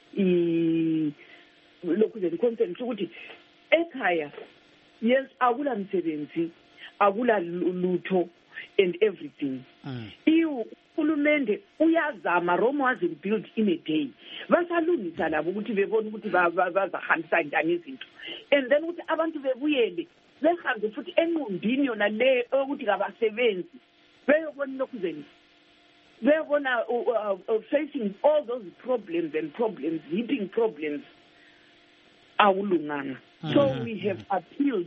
D: i Lokhuzeni concept ukuthi ekhaya yes akula msebenzi akula lutho and everything.
A: Mhm.
D: Iu uhulumende uyazama, Rome wasn't built in a day. Basalungisa labo ukuthi bebone ukuthi bazahambisa njani izinto, and then ukuthi abantu bebuyele behambe futhi enqundini yona le ukuthi kabasebenzi beyobona Lokhuzeni beyobona facing all those problems and problems heaping problems awulunganga. So we have appealed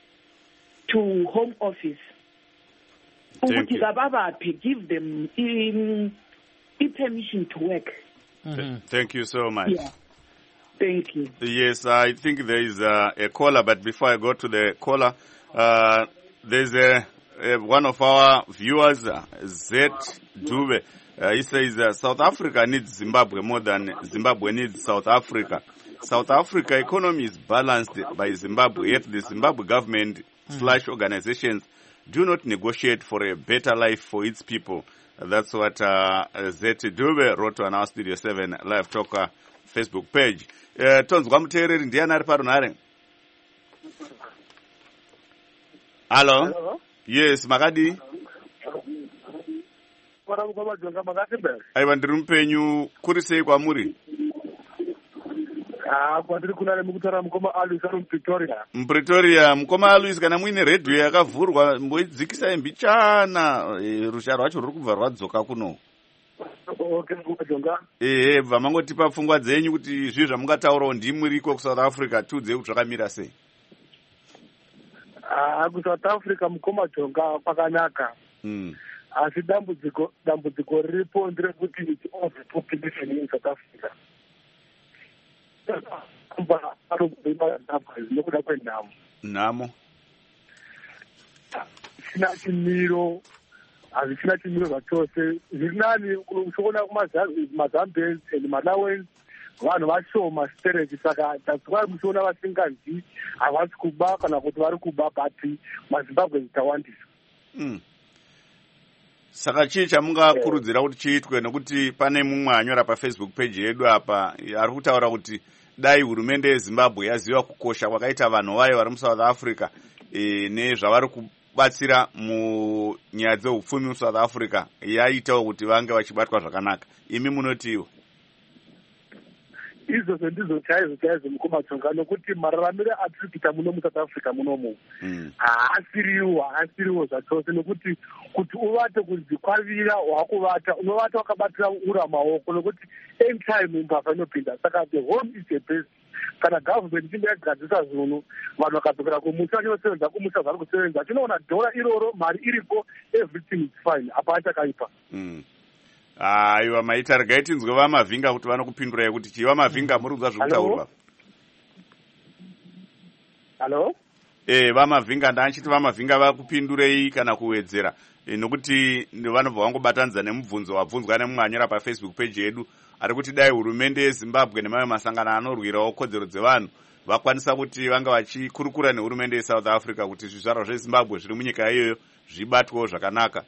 D: to Home Office ukuthi kababaphe, give them i permission to work.
B: Mm-hmm. Thank you so much.
D: Yeah. Thank you.
B: Yes, I think there is a, a caller, but before I go to the caller, uh, there's a, a one of our viewers, uh, Zet Dube. Uh, he says uh, South Africa needs Zimbabwe more than Zimbabwe needs South Africa. South Africa economy is balanced by Zimbabwe, yet the Zimbabwe government mm. slash organizations do not negotiate for a better life for its people. Uh, that's what uh, Zet Dube wrote on our Studio seven Live Talker Facebook page. Uh, tonzwa muteereri ndiani ari parunhare? Hello? Hello? Yes, makadi? Aiwa, ndiri mupenyu. Kuri sei kwamuri?
H: Ah, kwandiri kunare mukutaura mukoma Alois ari muPretoria.
B: muPretoria, mukoma Alois, kana muine redhiyo yakavhurwa mboidzikisai mbichana, rusha rwacho ruri kubva rwadzoka kuno.
H: Okay, kujonga.
B: Eh, bva mangotipa pfungwa dzenyu kuti zvi zvamungataurawo ndimuriko ku South Africa tudze kuti zvakamira sei.
H: Ah, ku South Africa mukoma jonga pakanaka.
B: Mm.
H: Asi dambudziko dambudziko riripo nderekuti it's over population in South Africa. Kumba arobima nekuda kwenhamo.
B: Nhamo.
H: Sina chimiro hazvichina chimiro zvachose. Zviri nani uchiona kumazambians and Malawians vanhu vashoma stereki, saka that's why muchiona vasinganzi havasi kuba kana kuti vari kuba, but maZimbabwe tawandisa.
B: Mm. Saka chii chamungakurudzira kuti chiitwe, nekuti pane mumwe anyora paFacebook page yedu apa ari kutaura kuti dai hurumende yeZimbabwe yaziva kukosha kwakaita vanhu vayo vari muSouth Africa e, nezvavari kubatsira munyaya dzeupfumi muSouth Africa yaitawo kuti vange vachibatwa zvakanaka. Imi munotiwo?
H: Izvozvo ndizvo chaizvo chaizvo mukomatsonga, nokuti mararamiro atiri kuita muno muSouth Africa munomu haasiriwo haasiriwo zvachose, nokuti kuti uvate kudzikwavira wakuvata unovata wakabatira ura maoko, nokuti anytime mbavha inopinda. Saka the home is the best. Kana government ichinge yagadzisa zvinhu vanhu vakadzokera kumusha vachinosevenza kumusha zvari kusevenza, tinoona dhora iroro mari iripo, everything is fine, apa achakaipa.
B: Aiwa, maita regai tinzwe vamavhinga kuti vanokupindurai kuti chii. Vamavhinga muri kunzwa zvokutaurwa?
H: Hello?
B: e, vamavhinga ndachiti vamavhinga vakupindurei kana kuwedzera e, nokuti vanobva vangobatanidza nemubvunzo wabvunzwa nemumwe anyora pafacebook page yedu ari kuti dai hurumende yezimbabwe nemamwe masangano anorwirawo kodzero dzevanhu vakwanisa kuti vanga vachikurukura nehurumende yesouth africa kuti zvizvarwa zvezimbabwe zviri munyika iyoyo zvibatwewo zvakanaka.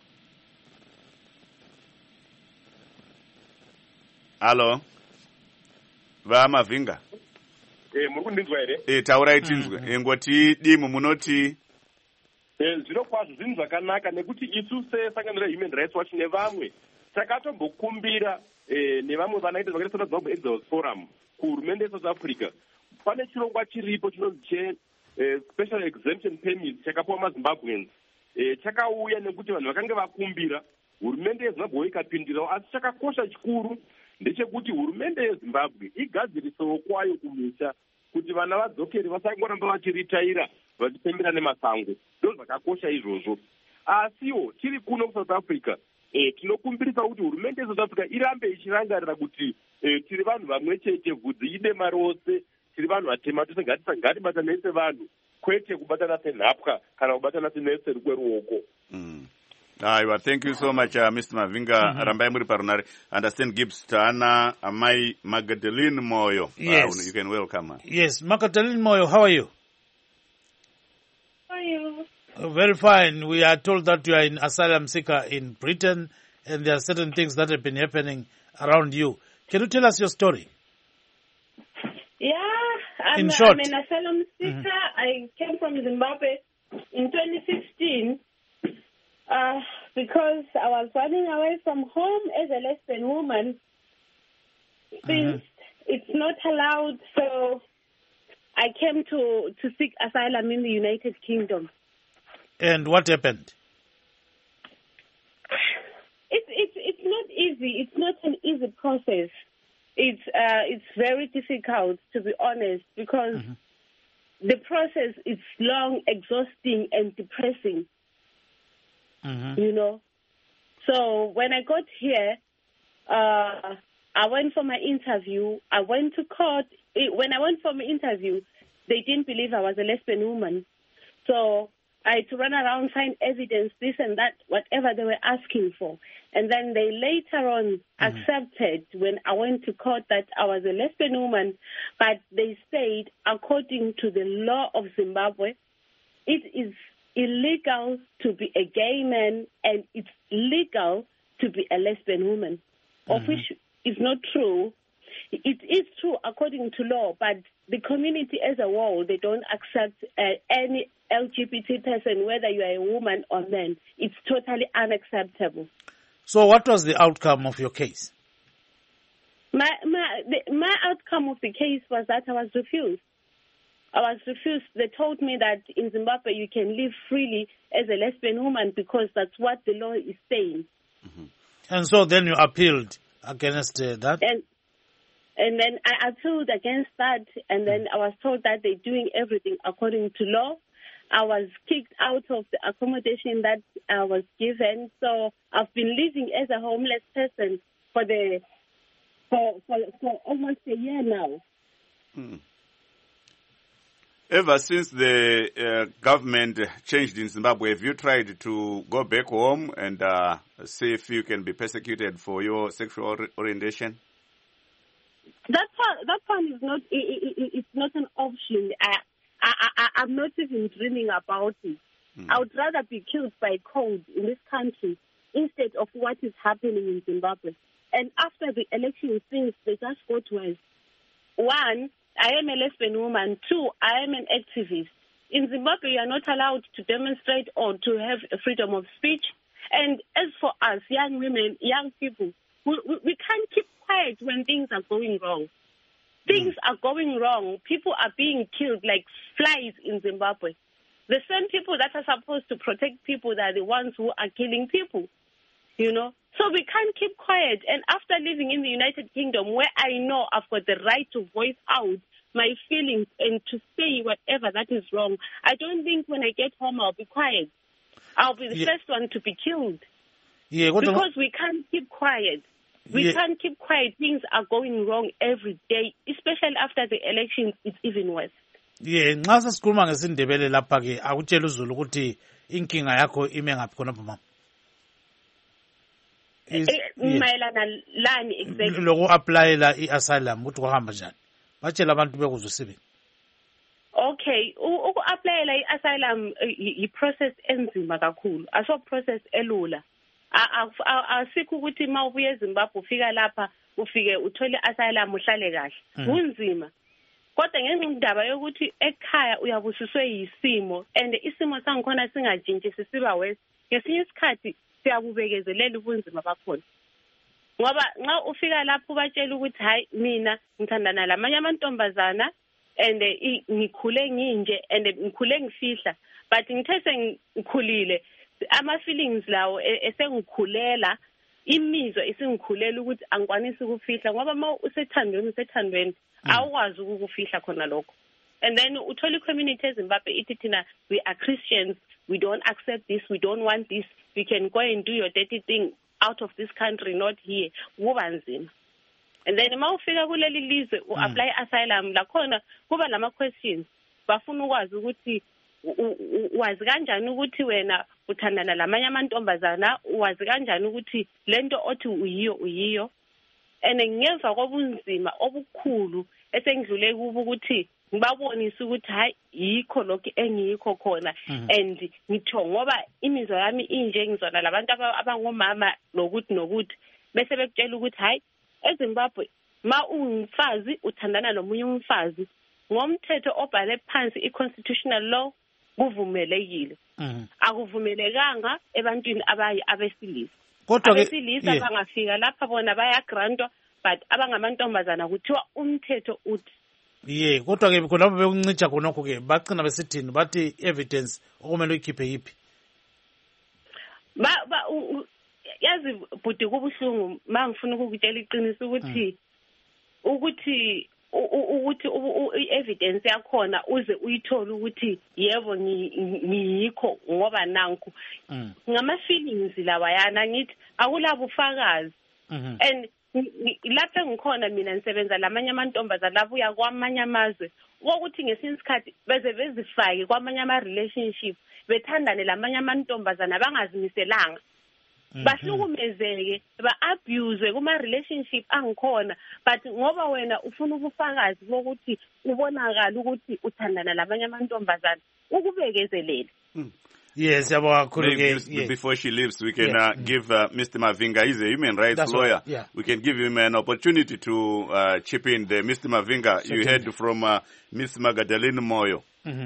B: Halo vamavhinga
C: e, muri kundinzwa here?
B: e, taurai tinzwe. mm. ngoti dimu munoti
C: zvino kwazvo zvinhu zvakanaka nekuti isu sesangano rehuman rights watch nevamwe takatombokumbira e, nevamwe vanoita zvakaita sana Zimbabwe Exiles Forum kuhurumende yeSouth Africa. Pane chirongwa chiripo chinonzi che e, special exemption permit chakapiwa mazimbabweans e, chakauya nekuti vanhu vakanga vakumbira hurumende yezimbabwe ikapindirawo, asi chakakosha chikuru ndechekuti hurumende yezimbabwe igadzirisewo kwayo kumusha kuti vana vadzokeri vasangoramba vachiritaira vachipembera nemasango. Ndo zvakakosha izvozvo. Asiwo tiri kuno kuSouth Africa e, tinokumbirisa kuti hurumende yeSouth Africa irambe ichirangarira kuti e, tiri vanhu vamwe chete, vhudzi idema rose, tiri vanhu vatema tose, ngatibatane sevanhu kwete kubatana senhapwa kana kubatana senese rukweruoko.
B: mm. Aiwa, thank you so much uh, Mister Mavhinga. mm -hmm. Rambai muri parunare. Understand Gibbs Tana Amai Magdalene Moyo.
A: Yes.
B: Uh, you can welcome her.
A: Yes, Magdalene Moyo, how are you?
I: How are you?
A: Uh, very fine. We are told that you are an asylum seeker in Britain and there are certain things that have been happening around you. Can you tell us your story?
I: Yeah, I'm,
A: in short.
I: I'm an asylum seeker. Mm-hmm. I came from Zimbabwe in twenty sixteen. Uh, because I was running away from home as a lesbian woman, since mm-hmm. it's not allowed, so I came to, to seek asylum in the United Kingdom.
A: And what happened?
I: It's it's it's not easy. It's not an easy process. It's uh, it's very difficult, to be honest, because mm-hmm. the process is long, exhausting, and depressing. Mm-hmm. You know, so when I got here, uh, I went for my interview. I went to court. It, when I went for my interview, they didn't believe I was a lesbian woman. So I had to run around, find evidence, this and that, whatever they were asking for. And then they later on mm-hmm. accepted when I went to court that I was a lesbian woman. But they said, according to the law of Zimbabwe, it is illegal to be a gay man and it's legal to be a lesbian woman, mm-hmm. of which is not true. It is true according to law, but the community as a whole, they don't accept uh, any L G B T person, whether you are a woman or man. It's totally unacceptable.
A: So what was the outcome of your case?
I: My, my, the, my outcome of the case was that I was refused. I was refused. They told me that in Zimbabwe you can live freely as a lesbian woman because that's what the law is saying.
A: Mm-hmm. And so then you appealed against uh, that?
I: And and then I appealed against that, and then I was told that they're doing everything according to law. I was kicked out of the accommodation that I was given. So I've been living as a homeless person for the for for, for almost a year now.
B: Mm. Ever since the uh, government changed in Zimbabwe, have you tried to go back home and uh, see if you can be persecuted for your sexual orientation?
I: That one, that one is not. It, it, it's not an option. I, I, I, I'm not even dreaming about it. Mm. I would rather be killed by cold in this country instead of what is happening in Zimbabwe. And after the election, things they just got worse. One, I am a lesbian woman. Two, I am an activist. In Zimbabwe, you are not allowed to demonstrate or to have a freedom of speech. And as for us, young women, young people, we, we, we can't keep quiet when things are going wrong. Things mm. are going wrong. People are being killed like flies in Zimbabwe. The same people that are supposed to protect people, they are the ones who are killing people, you know. So we can't keep quiet. And after living in the United Kingdom, where I know I've got the right to voice out my feelings and to say whatever that is wrong, I don't think when I get home I'll be quiet. I'll be the yeah. first one to be killed.
A: Yeah, what
I: because we can't keep quiet. We yeah. can't keep quiet. Things are going wrong every day, especially after the elections. It's even worse.
A: ye nxa sesikhuluma ngesindebele lapha ke akutshela uzulu ukuthi inkinga yakho ime ngaphi khonapho mama
I: mayelana lani exactly
A: loku-aplayela i-asylum ukuthi kwahamba njani batshela abantu bekuzwe sibe
I: okay uku-aplayela i-asylum i-process enzima kakhulu aso process elula asikho ukuthi ma ubuye eZimbabwe ufika lapha ufike uthole i-asylum uhlale kahle kunzima kodwa ngenxa indaba yokuthi ekhaya uyabusiswe yisimo and isimo sangikhona singajintshi sisiba west ngesinye isikhathi siyabubekezelela ubunzima bakhona ngoba nxa ufika lapho batshela ukuthi hayi mina ngithandana lamanye amantombazana and ngikhule nginje and ngikhule ngifihla but ngithe sengikhulile ama feelings lawo esengikhulela imizwa isingikhulela ukuthi angikwanisi ukufihla ngoba ma usethandweni usethandweni awukwazi ukufihla khona lokho and then uthola i-community eZimbabwe ithi thina we are Christians, we don't accept this, we don't want this, we can go and do your dirty thing out of this country, not here. Kuba nzima. And then ma ufika kuleli lizwe u-apply asylum lakhona kuba lama questions bafuna ukwazi ukuthi wazi kanjani ukuthi wena uthandana lamanye amantombazana, wazi kanjani ukuthi lento othi uyiyo uyiyo. And ngemva kobunzima obukhulu esengidlule kubo ukuthi ngibabonisa ukuthi hayi yikho lokho engiyikho khona and ngitho ngoba imizwa yami inje ngizona labantu abangomama lokuthi nokuthi bese bekutshela ukuthi hayi eZimbabwe ma ungumfazi uthandana nomunye umfazi ngomthetho obhale phansi i-constitutional law kuvumelekile akuvumelekanga ebantwini abayi abesilisa
A: kodwa ke
I: abesilisa bangafika lapha bona bayagrantwa but abangamantombazana kuthiwa umthetho uthi
A: ye kodwa ke khona bekuncitsha khonokho ke bagcina besithini bathi evidence okumele uyikhiphe yipi
I: ba yazi bhuti kubuhlungu mangifuna ukukutshela iqiniso ukuthi ukuthi ukuthi i-evidence yakhona uze uyithola ukuthi yebo ngiyikho ngoba nanku ngama feelings lawa yana ngithi akulabo ufakazi and lapho ngikhona mina nisebenza lamanye amantombazana labuya kwamanye amazwe ukuthi ngesinye isikhathi beze bezifake kwamanye ama relationship bethandane lamanye amantombazana bangazimiselanga bahlukumezeke ba-abuse kuma relationship angikhona but ngoba wena ufuna ubufakazi bokuthi ubonakala ukuthi uthandana lamanye amantombazana ukubekezelela.
A: Yes, yeah.
B: Before she leaves, we can yeah. uh, give uh, Mister Mavinga, he's a human rights That's lawyer.
A: Right. Yeah.
B: We can give him an opportunity to uh, chip in there. Mister Mavinga, Certainly. You heard from uh, Miss Magdalene Moyo.
C: Mm-hmm.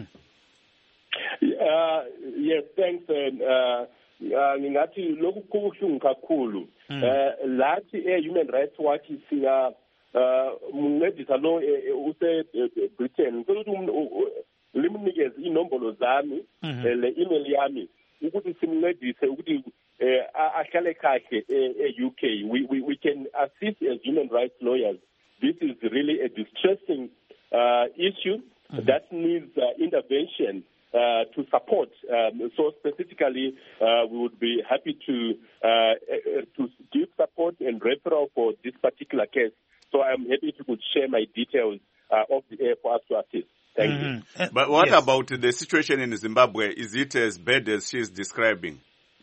C: Uh, yes, thanks. Uh, ngingathi lokhu kubuhlungu kakhulu lathi e-Human Rights Watch siya mncedisa lo use Britain ukuthi limnikeze inombolo zami le email yami ukuthi simncedise ukuthi ahlale kahle e-U K. We, we, we can assist as human rights lawyers. This is really a distressing uh, issue mm-hmm. that needs uh, intervention uh, to support. Um, so specifically, uh, we would be happy to uh, to give support and referral for this particular case. So I'm happy if you could share my details uh, of the air for us to assist. Thank mm-hmm. you.
B: But what yes. about the situation in Zimbabwe? Is it as bad as she's describing?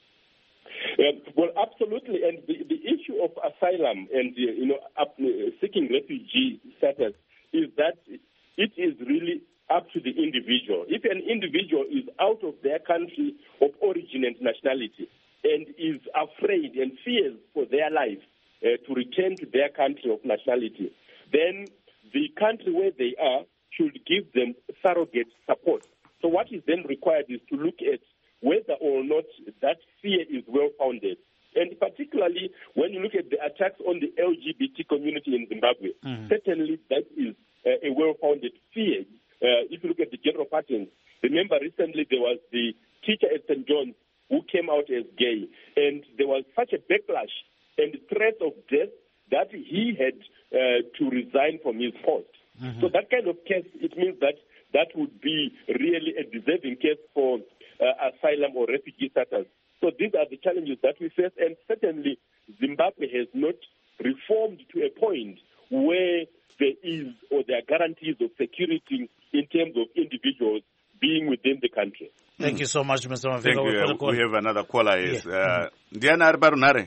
C: Uh, well, absolutely. And the, the issue of asylum and, uh, you know, up, uh, seeking refugee status is that it is really up to the individual. If an individual is out of their country of origin and nationality and is afraid and fears for their life uh, to return to their country of nationality, then the country where they are should give them surrogate support. So what is then required is to look at whether or not that fear is well-founded. And particularly when you look at the attacks on the L G B T community in Zimbabwe, mm-hmm. certainly that is uh, a well-founded fear. Uh, if you look at the general patterns, remember recently there was the teacher at Saint John's who came out as gay, and there was such a backlash and threat of death that he had uh, to resign from his post. Mm-hmm. So that kind of case, it means that that would be really a deserving case for uh, asylum or refugee status. So these are the challenges that we face, and certainly Zimbabwe has not reformed to a point where there is or there are guarantees of security in terms of individuals being within the country.
A: Thank you so much, Mister
B: Thank
A: Mavinga.
B: you. We have another caller. Yes.
A: Yeah.
B: Uh, Ndiana ari parunare.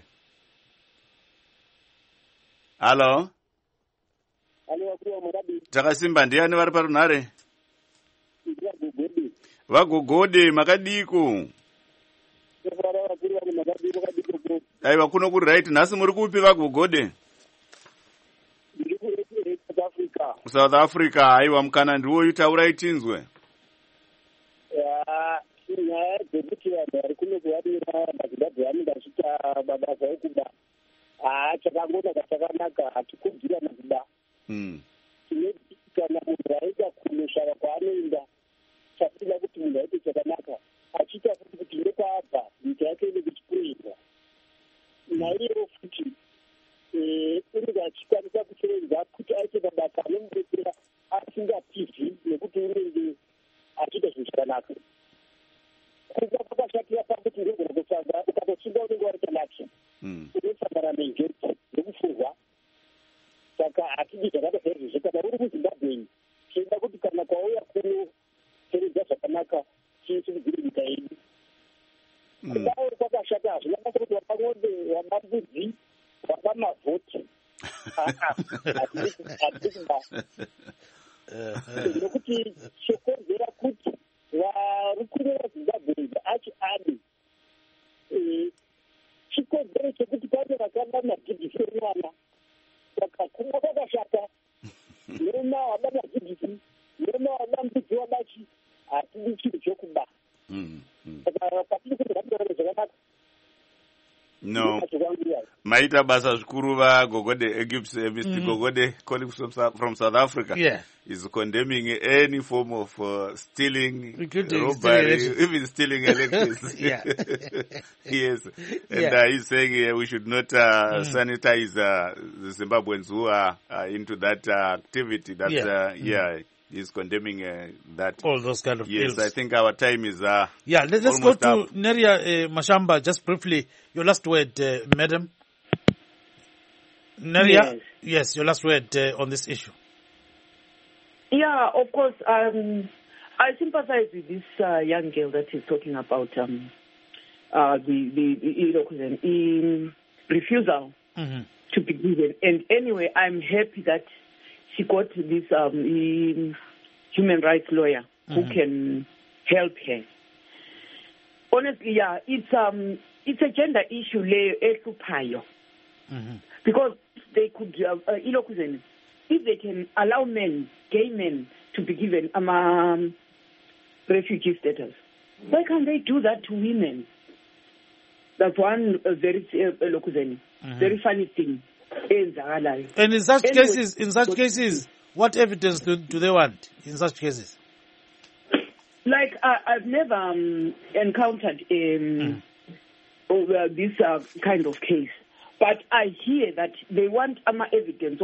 B: Hello. Takasimba ndiani vari parunare? Vagogode makadiko. Aiwa kuno kuri right nhasi muri kupi vagogode? South Africa. Aiwa mukana ndiwo taurai tinzwe.
F: nyaya dzekuti vanhu vari kunokuvarira mazimbabwe anenge achiita mabasa ekuda haa chakangonaka chakanaka hatikudzirana kuda tinoti kana munhu aita kunoshava kwaanoenda chasina kuti munhu aite chakanaka achiita futi kuti ndekwaabva nyika yake ine kuchipurira naiyewo futi unenge achikwanisa kusevenza kuti aite mabasa anomudetsera asingatizi nekuti unenge achiita zvinhu chakanaka kuba kwakashatira pakuti ndogona kutsvaga ukatoshinga unenge waita naki unosangana nenjodzi yekufurwa saka hatidi zvakadaizvozvo kana uri muzimbabweni tienda kuti kana kwauya kunoseredza zvakanaka tiisimudzire nyika yedu kudao kwakashata hazvina basa kuti wapa ng'ombe wapa mbudzi wapa mavhoti hatidi kuba nekuti chokonzera kuti vari kuno vazimbabwe achi adi chikonzero chekuti pane vakamba madhidhisi emwana saka kumwa kwakashata noma wada madhidhisi noma wada mbudzi wadachi hatidi chinhu chokuba saka patiri kuti vatoore zvakanaka
B: no maita basa zvikuru vagogode Egips, uh, Mister Mm. Gogode, calling from, from South Africa,
A: yeah.
B: is condemning any form of uh, stealing,
A: including
B: robbery,
A: stealing
B: even stealing elections. Yes, and
A: yeah.
B: uh, he's saying uh, we should not uh, mm. sanitize uh, the Zimbabweans who are uh, into that uh, activity. That's
A: yeah.
B: uh,
A: mm.
B: yeah. He's condemning uh, that.
A: All those kind of
B: yes,
A: bills.
B: I think our time is uh,
A: yeah. Let, let's go to
B: up.
A: Neria uh, Mashamba just briefly. Your last word, uh, madam. Neria, yes, yes your last word uh, on this issue.
D: Yeah, of course. Um, I sympathize with this uh, young girl that is talking about um, uh, the the, you know, the refusal mm-hmm. to be given. And anyway, I'm happy that she got this um, human rights lawyer mm-hmm. who can help her. Honestly, yeah, it's um, it's a gender issue, mm-hmm. because they could, uh, uh, if they can allow men, gay men, to be given um, refugee status, why can't they do that to women? That's one uh, very uh, mm-hmm. very funny thing.
A: And in such anyway, cases, in such cases, what evidence do, do they want? In such cases,
D: like uh, I've never um, encountered um, mm. uh, this uh, kind of case, but I hear that they want ama evidence.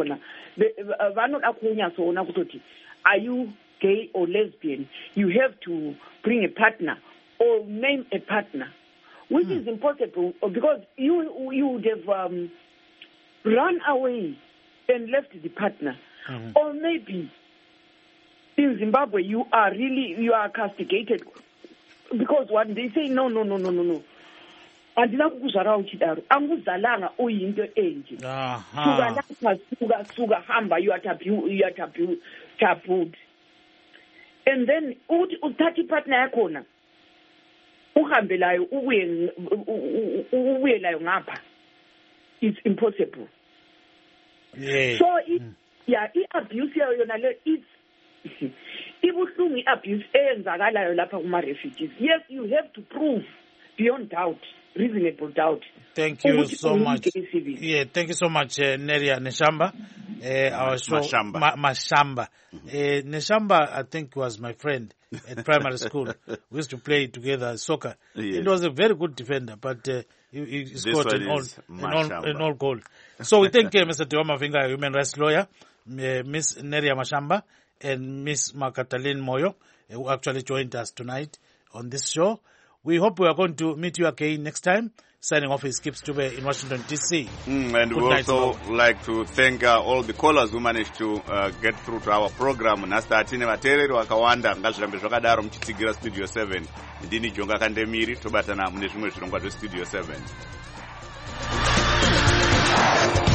D: Are you gay or lesbian? You have to bring a partner or name a partner, which mm. is impossible because you you would have. Um, run away and left the partner. Mm-hmm. Or maybe in Zimbabwe you are really, you are castigated because when they say no, no, no, no, no, no. Andina kukuzvara uchidaro anguzalanga uyinto enje suka lapha suka suka hamba you are taboo you are taboo tabooed and then uthi uthatha partner yakhona uhambe layo ubuye ubuye layo ngapha. It's impossible.
A: Yeah.
D: So, it, mm. yeah, i-abuse yona le it's ibuhlungu i-abuse eyenzakalayo lapha kuma-refugees. Yes, you have to prove beyond doubt, reasonable doubt.
A: Thank you so much. Yeah, thank you so much, uh, Neria Neshamba. Uh, our show,
B: Mashamba.
A: Ma- Mashamba. Uh, Neshamba, I think, was my friend at primary school. We used to play together soccer. Yes. He was a very good defender, but uh, he, he scored an all, an, all, an all goal. So we thank uh, Mister Tiwa Mavinga, human rights lawyer, uh, Miss Neria Mashamba, and Miss Makatalin Moyo, uh, who actually joined us tonight on this show. We hope we are going to meet you again next time. signing off is Skip Stube in Washington, D C.
B: Mm, and
A: Good
B: we
A: night,
B: also
A: Zimbabwe.
B: like to thank uh, all the callers who managed to uh, get through to our program. Nasta atine vateereri vakawanda ngazvirambe zvakadaro muchitsigira Studio seven. Ndini Jonga Kandemiri, tobatana mune zvimwe zvirongwa zveStudio seven.